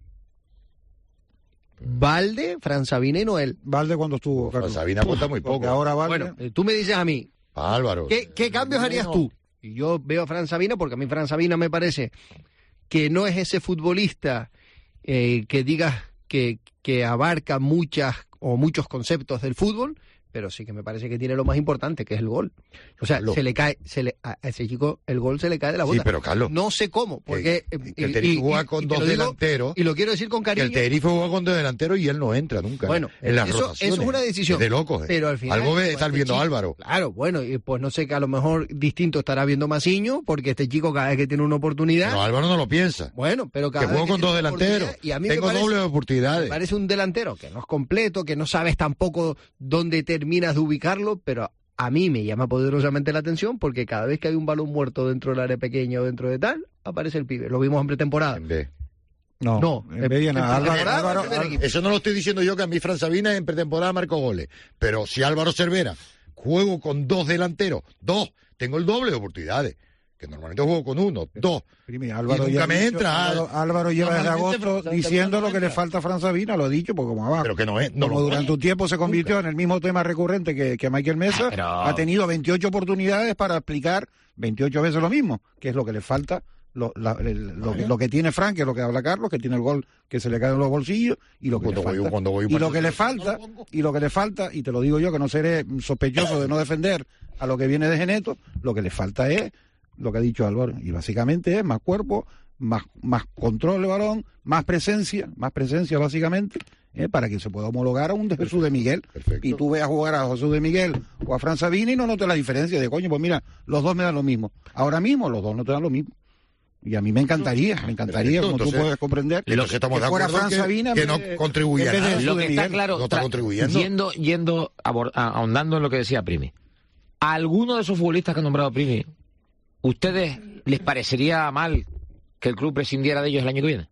Valde, Franzabina y Noel. Valde cuando estuvo, Carlos. Sabina cuenta muy Porque poco. ahora Valde. Bueno, eh, tú me dices a mí, Pa' Álvaro. ¿qué, qué cambios harías tú? Y yo veo a Fran Sabina porque a mí Fran Sabina me parece que no es ese futbolista eh, que digas que, que abarca muchas o muchos conceptos del fútbol, pero sí que me parece que tiene lo más importante, que es el gol. O sea, Carlos. se le cae, se le, a ese chico el gol se le cae de la bota. Sí, pero Carlos, No sé cómo, porque... que, eh, que el y- Tenerife y- juega y- con y te dos lo digo- delanteros. Y lo quiero decir con Que cariño. el Tenerife juega con dos delanteros y él no entra nunca. Bueno, en las eso, rotaciones. eso es una decisión. Es de locos. eh. Pero al final, Algo ve, pues, está este viendo chico- Álvaro. Claro, bueno, y pues no sé, que a lo mejor distinto estará viendo Masiño, porque este chico cada vez que tiene una oportunidad... Pero Álvaro no lo piensa. Bueno, pero cada Que vez juego con tiene dos una delanteros. oportunidad, y a mí me Tengo parece- doble Me oportunidades. parece un delantero que no es completo, que no sabes tampoco dónde terminas de ubicarlo, pero a mí me llama poderosamente la atención porque cada vez que hay un balón muerto dentro del área pequeña o dentro de tal, aparece el pibe. Lo vimos en pretemporada. En B. No, No, en vez de en nada. Álvaro, pretemporada, Álvaro- en primer equipo. Eso no lo estoy diciendo yo, que a mí Fran Sabina en pretemporada marcó goles. Pero si Álvaro Cervera juego con dos delanteros, dos, tengo el doble de oportunidades. Que normalmente juego con uno, dos. Primi, Álvaro, Y nunca ya ha me dicho- entra. Álvaro, Álvaro lleva desde Normalmente agosto Fran- diciendo lo que le entra. falta a Fran Sabina, lo ha dicho, porque como abajo. Pero que no es. No como lo durante pone. un tiempo se convirtió en el mismo tema recurrente que, que Michael Mesa, Ah, pero- ha tenido veintiocho oportunidades para explicar veintiocho veces lo mismo, que es lo que le falta, lo, la- el- lo, que, lo que tiene Frank, que es lo que habla Carlos, que tiene el gol que se le cae en los bolsillos, y lo que Cuando le voy- falta. cuando voy y lo partido, que le no falta, lo pongo. y lo que le falta, y te lo digo yo, que no seré sospechoso de no defender a lo que viene de Geneto, lo que le falta es lo que ha dicho Álvaro, y básicamente es más cuerpo, más, más control de balón, más presencia, más presencia básicamente, eh, para que se pueda homologar a un de Jesús de Miguel. Perfecto. Y tú veas jugar a Jesús de Miguel o a Fran Sabina y no notes la diferencia de coño, pues mira, los dos me dan lo mismo. Ahora mismo los dos no te dan lo mismo. Y a mí me encantaría, me encantaría, Perfecto, como tú entonces- puedes comprender, Y entonces estamos que de fuera acuerdo Fran que- Sabina en que vez no de- contribuía en vez de nada. Jesús Lo de que está Miguel. claro, No está tra- contribuyendo. yendo, yendo abor- a- ahondando en lo que decía Primi, ¿a alguno de esos futbolistas que ha nombrado Primi, ustedes les parecería mal que el club prescindiera de ellos el año que viene?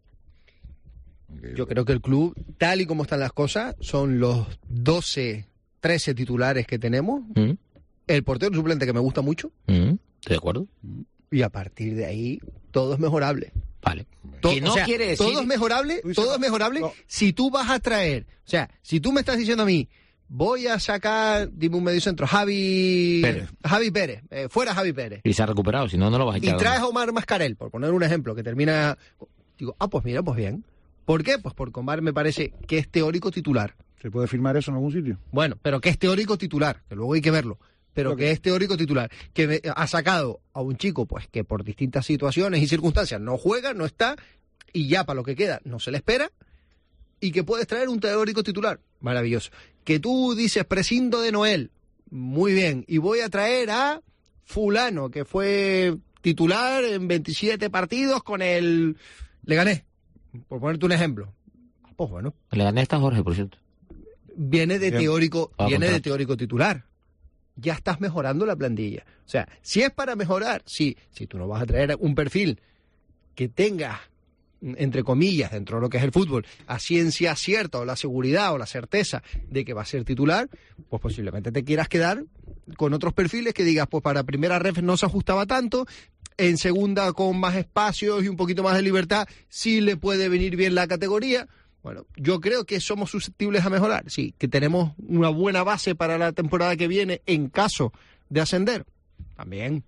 Yo creo que el club, tal y como están las cosas, son los doce, trece titulares que tenemos, ¿Mm? el portero suplente que me gusta mucho, ¿Mm? ¿Estoy de acuerdo? y a partir de ahí todo es mejorable. Vale. To- Que no o sea, quiere decir... todo es mejorable, Tú dices, todo es mejorable no. si tú vas a traer, o sea, si tú me estás diciendo a mí, voy a sacar, dime un mediocentro, Javi Pérez. Javi Pérez, eh, fuera Javi Pérez, Y se ha recuperado, si no, no lo vas a y echar. traes a Omar Mascarel, por poner un ejemplo, que termina, digo, ah, pues mira, pues bien. ¿Por qué? Pues porque Omar me parece que es teórico titular. ¿Se puede firmar eso en algún sitio? Bueno, pero que es teórico titular, que luego hay que verlo. Pero Ok. que es teórico titular, que me- ha sacado a un chico pues que por distintas situaciones y circunstancias no juega, no está, y ya para lo que queda no se le espera, y que puedes traer un teórico titular. Maravilloso. Que tú dices, prescindo de Noel, muy bien, y voy a traer a fulano, que fue titular en veintisiete partidos con el Leganés, por ponerte un ejemplo. Pues bueno. El Leganés está Jorge, por cierto. Viene de Bien. teórico, Ah, viene de contrato. teórico titular. Ya estás mejorando la plantilla. O sea, si es para mejorar, sí, si tú no vas a traer un perfil que tenga, entre comillas, dentro de lo que es el fútbol, a ciencia cierta o la seguridad o la certeza de que va a ser titular, pues posiblemente te quieras quedar con otros perfiles que digas, pues para primera ref no se ajustaba tanto, en segunda con más espacios y un poquito más de libertad sí le puede venir bien la categoría. Bueno, yo creo que somos susceptibles a mejorar, sí, que tenemos una buena base para la temporada que viene en caso de ascender, también.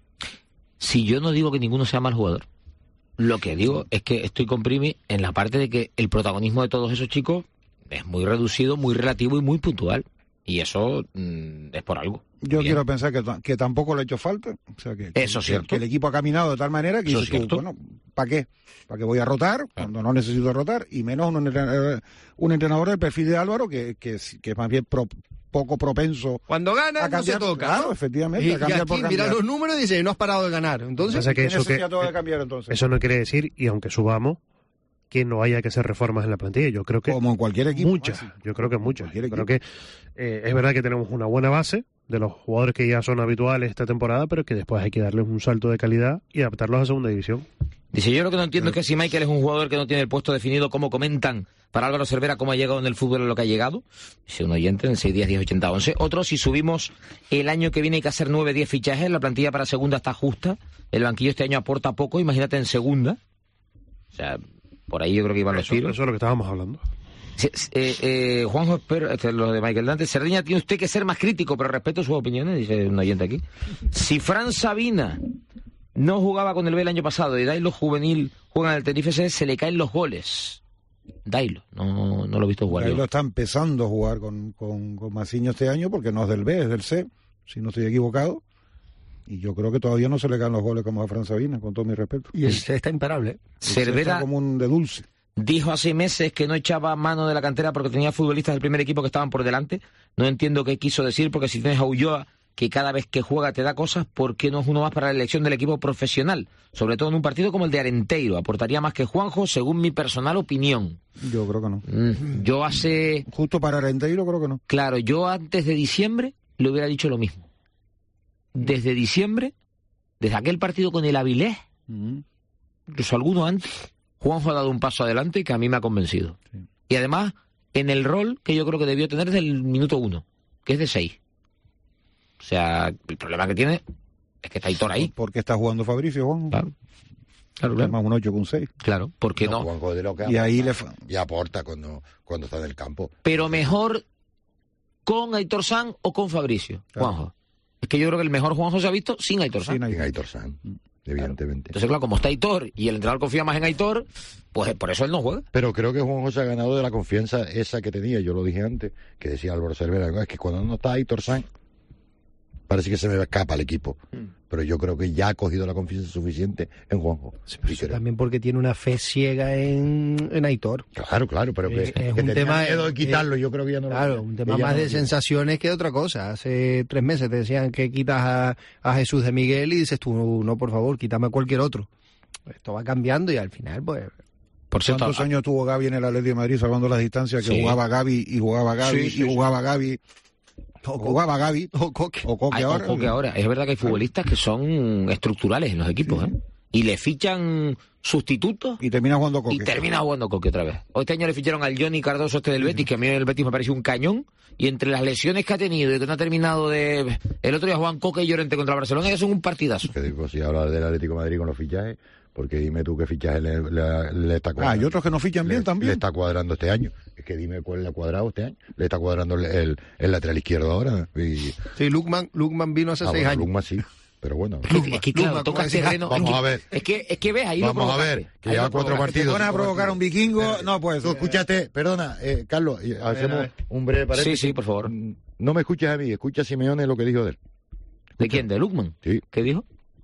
Si yo no digo que ninguno sea mal jugador, lo que digo es que estoy con Primi en la parte de que el protagonismo de todos esos chicos es muy reducido, muy relativo y muy puntual. Y eso mm, es por algo. Yo Bien. quiero pensar que, ta- que tampoco le ha hecho falta. O sea, que, Eso es que, cierto. que el equipo ha caminado de tal manera que Eso dices es tú, cierto. bueno, ¿para qué? ¿Para qué voy a rotar cuando no necesito rotar? Y menos un entrenador, un entrenador del perfil de Álvaro que, que, es- que es más bien pro- poco propenso Cuando gana, a no se cambiar. toca, Claro, ¿no? efectivamente, Y, a cambiar y aquí por cambiar. mira los números y dice, no has parado de ganar. Entonces, Pasa que ¿Qué eso, que, necesidad tengo de cambiar entonces? eso no quiere decir, y aunque subamos, que no haya que hacer reformas en la plantilla. Yo creo que Como en cualquier equipo. muchas, Maxi. yo creo que muchas. Cualquier Creo que eh, es verdad que tenemos una buena base de los jugadores que ya son habituales esta temporada, pero que después hay que darles un salto de calidad y adaptarlos a segunda división. Dice, yo lo que no entiendo es que si Michael es un jugador que no tiene el puesto definido, como comentan para Álvaro Cervera, cómo ha llegado en el fútbol a lo que ha llegado. Dice un oyente en seis, diez, diez, ochenta, once. Otro, si subimos el año que viene hay que hacer nueve, diez fichajes, la plantilla para segunda está justa, el banquillo este año aporta poco, imagínate en segunda. O sea, por ahí yo creo que iban los Eso, tiros. eso es lo que estábamos hablando. Sí, sí, eh, eh, Juanjo, espero, este es lo de Michael Dante. Cerdeña, tiene usted que ser más crítico, pero respeto sus opiniones, dice un oyente aquí. Si Fran Sabina no jugaba con el B el año pasado y Dailo Juvenil juega en el Tenerife C, se le caen los goles. Dailo, no, no lo he visto jugar Ahí yo. lo está empezando a jugar con, con, con Maciño este año porque no es del B, es del C, si no estoy equivocado. Y yo creo que todavía no se le caen los goles como a Fran Sabina, con todo mi respeto. y el C está imparable. ¿eh? El C Cervera está como un de dulce. dijo hace meses que no echaba mano de la cantera porque tenía futbolistas del primer equipo que estaban por delante. No entiendo qué quiso decir, porque si tienes a Ulloa, que cada vez que juega te da cosas, ¿por qué no es uno más para la elección del equipo profesional? Sobre todo en un partido como el de Arenteiro. Aportaría más que Juanjo, según mi personal opinión. Yo creo que no. Mm, Yo hace... Justo para Arenteiro creo que no. Claro, yo antes de diciembre le hubiera dicho lo mismo. Desde diciembre, desde aquel partido con el Avilés, Mm. incluso alguno antes, Juanjo ha dado un paso adelante que a mí me ha convencido. Sí. Y además, en el rol que yo creo que debió tener desde el minuto uno, que es de seis. O sea, el problema que tiene es que está Aitor ahí. Porque está jugando Fabricio, Juan. Claro, claro, Es claro. más un ocho que un seis. Claro, ¿por qué no? Juanjo de lo que Y ahí le aporta, y aporta cuando, cuando está en el campo. Pero mejor con Aitor San o con Fabricio, Claro. Juanjo. Es que yo creo que el mejor Juanjo se ha visto sin Aitor San. Sin ahí. Sin Aitor San, evidentemente. Entonces, claro, como está Aitor y el entrenador confía más en Aitor, pues por eso él no juega. Pero creo que Juanjo se ha ganado de la confianza esa que tenía, yo lo dije antes, que decía Álvaro Cervera, es que cuando no está Aitor San, parece que se me escapa el equipo. Pero yo creo que ya ha cogido la confianza suficiente en Juanjo. Y creo- También porque tiene una fe ciega en, en Aitor. Claro, claro, pero que, Es- que es un tenía tema- miedo de quitarlo, es- yo creo que ya no lo Claro, quiere. un tema Ella más no de lo quiere. sensaciones que otra cosa. Hace tres meses te decían que quitas a, a Jesús de Miguel y dices tú, no, por favor, quítame a cualquier otro. Esto va cambiando y al final, pues... Por cierto, ¿Cuántos años tuvo Gaby en el Atlético de Madrid salvando las distancias? Que Sí. jugaba Gaby y jugaba Gaby Sí, sí, y sí. jugaba Gaby. O jugaba Gaby. O Coque. O Coque Hay- ahora. ojo que ahora, es verdad que hay futbolistas que son estructurales en los equipos, ¿eh? Y le fichan sustitutos Y termina jugando Coque. y termina jugando Coque otra vez. Hoy este año le ficharon al Johnny Cardoso este del Betis, que a mí el Betis me pareció un cañón, y entre las lesiones que ha tenido y que no ha terminado de... El otro día Juan Coque y Llorente contra el Barcelona, que son un partidazo. Que digo, si hablas del Atlético de Madrid con los fichajes, porque dime tú qué fichaje le, le- le está Ah, cuadrando. y otros que no fichan bien le, también. le está cuadrando este año. Es que dime cuál le ha cuadrado este año. Le está cuadrando el, el, el lateral izquierdo ahora. Y, Sí, Lukman, Lukman vino hace ah, seis bueno, años. Lukman sí, pero bueno. Es que, es que, claro, Luma, toca como decía, terreno... vamos es que- a ver. Es que, es que ves, ahí lo Vamos a provocaste. ver, que Ahí lleva lo cuatro provocaste. partidos. Te pones a provocar a un vikingo, no pues. Tú escúchate, perdona, eh, Carlos, y hacemos a ver. un breve Sí, paréntesis. sí, por favor. No me escuches a mí, escucha a Simeone lo que dijo de él. ¿De quién? ¿De Lukman? Sí. ¿Qué dijo?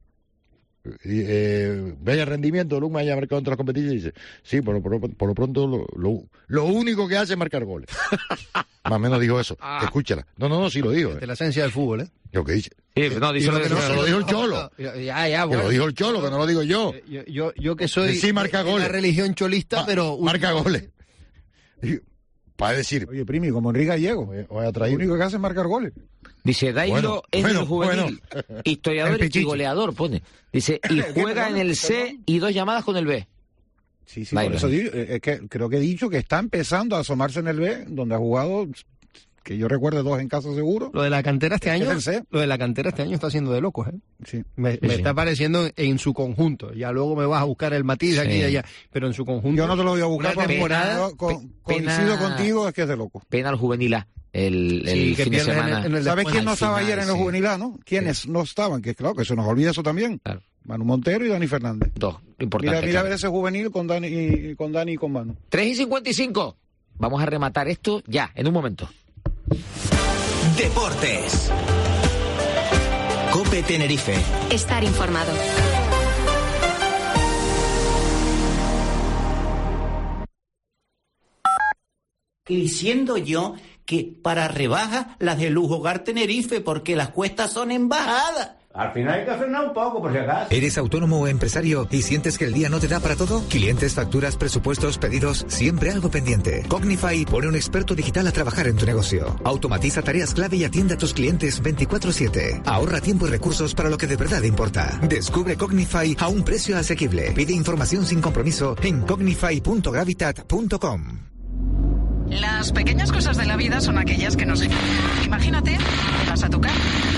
Y, eh, vaya rendimiento, Lukman haya marcado en todas las competiciones y dice, sí, por, lo- por, lo- por lo pronto lo, lo, lo único que hace es marcar goles. Más o menos dijo eso. Ah. Escúchala. No, no, no, sí lo dijo. De eh. la esencia del fútbol, ¿eh? Lo que dice. Sí, no, dice lo, lo, que no, lo dijo el Cholo. Ya, ya, Que bueno. lo dijo el Cholo, que no lo digo yo. Yo, yo, yo que soy sí, marca de, de goles. la religión cholista, Ma- pero... Marca goles. Para decir... Oye, Primi, como Enrique Gallego. Voy a Lo traer... único que hace es marcar goles. Dice, Dailo Bueno, es bueno, del juvenil, bueno. historiador El y Pichichi. goleador, pone. Dice, y juega en el C y dos llamadas con el B. Sí, sí, Dailo, por eso sí. digo, eh, es que creo que he dicho que está empezando a asomarse en el B, donde ha jugado, que yo recuerde, dos en casa seguro. Lo de la cantera este Es año, el C. lo de la cantera este año está siendo de locos, ¿eh? Sí. Me, Sí, me sí. está pareciendo en su conjunto. Ya luego me vas a buscar el matiz de aquí Sí. y allá, pero en su conjunto. Yo no te lo voy a buscar Una porque temporada, yo con- pe- coincido pena- contigo, es que es de loco. Pena al juvenil A, el, el Sí, que fin de pierdes en el- semana. en el ¿Sabes después, quién no al estaba final, ayer en el sí. juvenil A, no? ¿Quiénes no estaban? Que claro, que se nos olvida eso también. Claro. Manu Montero y Dani Fernández. Dos, Mira, importante. mira a claro. ver ese juvenil con Dani y con, Dani y con Manu. tres y cincuenta y cinco. Vamos a rematar esto ya, en un momento. Deportes. Cope Tenerife. Estar informado. Que diciendo yo que para rebajas las de Lujo Hogar Tenerife porque las cuestas son en bajada. Al final hay que frenar un poco, por si acaso. ¿Eres autónomo o empresario y sientes que el día no te da para todo? Clientes, facturas, presupuestos, pedidos, siempre algo pendiente. Cognify pone un experto digital a trabajar en tu negocio. Automatiza tareas clave y atiende a tus clientes veinticuatro siete. Ahorra tiempo y recursos para lo que de verdad importa. Descubre Cognify a un precio asequible. Pide información sin compromiso en cognify punto gravitat punto com. Las pequeñas cosas de la vida son aquellas que nos... Imagínate, vas a tu casa.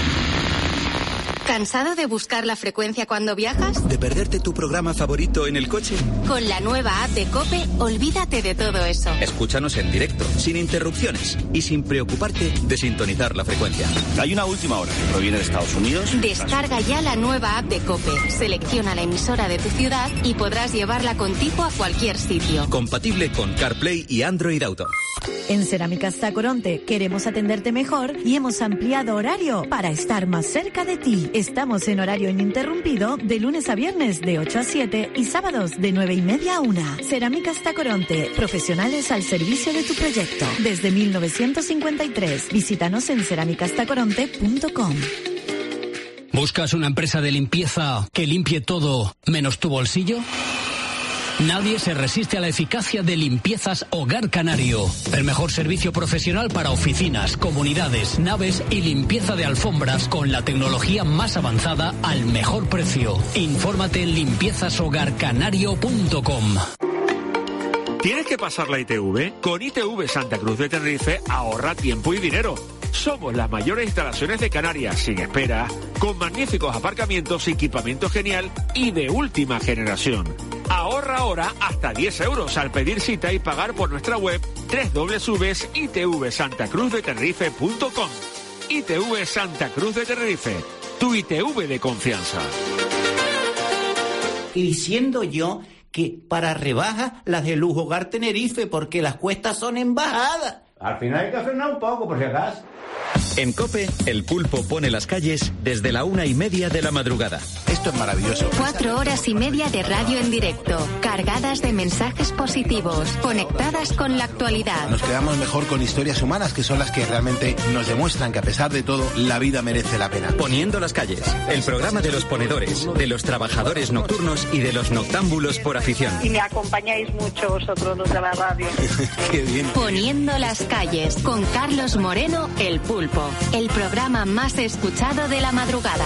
¿Cansado de buscar la frecuencia cuando viajas? ¿De perderte tu programa favorito en el coche? Con la nueva app de COPE, olvídate de todo eso. Escúchanos en directo, sin interrupciones y sin preocuparte de sintonizar la frecuencia. Hay una última hora que proviene de Estados Unidos. Descarga ya la nueva app de COPE, selecciona la emisora de tu ciudad y podrás llevarla contigo a cualquier sitio. Compatible con CarPlay y Android Auto. En Cerámicas Tacoronte queremos atenderte mejor y hemos ampliado horario para estar más cerca de ti. Estamos en horario ininterrumpido de lunes a viernes de ocho a siete y sábados de nueve y media a una. Cerámicas Tacoronte, profesionales al servicio de tu proyecto. Desde mil novecientos cincuenta y tres. Visítanos en cerámicas tacoronte punto com. ¿Buscas una empresa de limpieza que limpie todo menos tu bolsillo? Nadie se resiste a la eficacia de Limpiezas Hogar Canario. El mejor servicio profesional para oficinas, comunidades, naves y limpieza de alfombras con la tecnología más avanzada al mejor precio. Infórmate en limpiezas hogar canario punto com. ¿Tienes que pasar la I T V? Con I T V Santa Cruz de Tenerife ahorra tiempo y dinero. Somos las mayores instalaciones de Canarias, sin espera, con magníficos aparcamientos, equipamiento genial y de última generación. Ahorra ahora hasta diez euros al pedir cita y pagar por nuestra web doble u doble u doble u punto i t v santa cruz de tenerife punto com. I T V Santa Cruz de Tenerife, tu I T V de confianza. Que diciendo yo que para rebajas las de Lujo Hogar Tenerife porque las cuestas son en bajada. Al final hay que frenar un poco, por si acaso. En COPE, el pulpo pone las calles desde la una y media de la madrugada. Esto es maravilloso. Cuatro horas y media de radio en directo, cargadas de mensajes positivos, conectadas con la actualidad. Nos quedamos mejor con historias humanas, que son las que realmente nos demuestran que a pesar de todo, la vida merece la pena. Poniendo las calles, el programa de los ponedores, de los trabajadores nocturnos y de los noctámbulos por afición. Y me acompañáis mucho vosotros los de la radio. Qué bien. Poniendo las calles, con Carlos Moreno, El Pulpo, el programa más escuchado de la madrugada.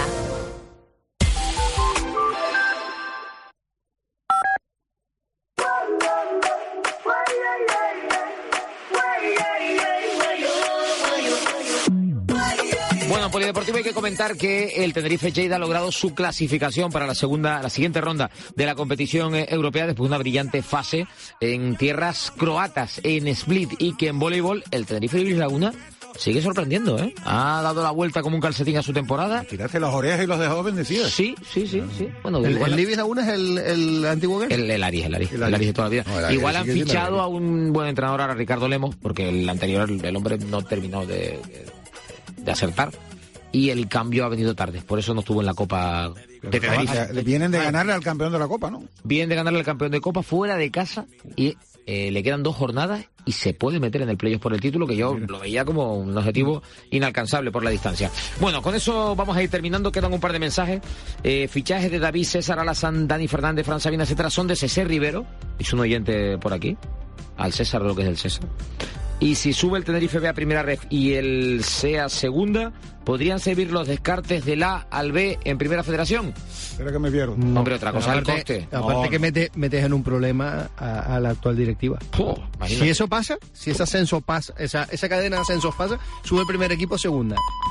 Bueno, Polideportivo, hay que comentar que el Tenerife Lleida ha logrado su clasificación para la segunda, la siguiente ronda de la competición eh, europea después de una brillante fase en tierras croatas, en Split, y que en voleibol el Tenerife Ibis Laguna sigue sorprendiendo, ¿eh? Ha dado la vuelta como un calcetín a su temporada. Tirarse las orejas y los dejó bendecidos. Sí, sí, sí, sí. Bueno, ¿El, igual el Ibis Laguna es el, el antiguo Guerra? El, el Aris, el Aris, el Aris de toda la vida. No, el Aris Igual sí han que tiene fichado la- a un buen entrenador, ahora Ricardo Lemos, porque el anterior, el, el hombre no terminó de, de acertar. Y el cambio ha venido tarde, por eso no estuvo en la Copa de Tenerife. Le vienen de ganarle al campeón de la Copa, ¿no? Vienen de ganarle al campeón de Copa fuera de casa y eh, le quedan dos jornadas y se puede meter en el playoff por el título, que yo lo veía como un objetivo inalcanzable por la distancia. Bueno, con eso vamos a ir terminando, quedan un par de mensajes. Eh, fichajes de David, César, Alassane, Dani Fernández, Fran Sabina, etcétera, son de César Rivero, es un oyente por aquí, al César lo que es el César. Y si sube el Tenerife B a primera ref y el C A segunda, ¿podrían servir los descartes del A al B en primera federación? Espera que me pierdo. No, hombre, otra cosa es el coste. Aparte No, que no. mete, metes en un problema a, a la actual directiva. Oh, si eso pasa, si ese ascenso pasa, esa, esa cadena de ascensos pasa, sube el primer equipo a segunda.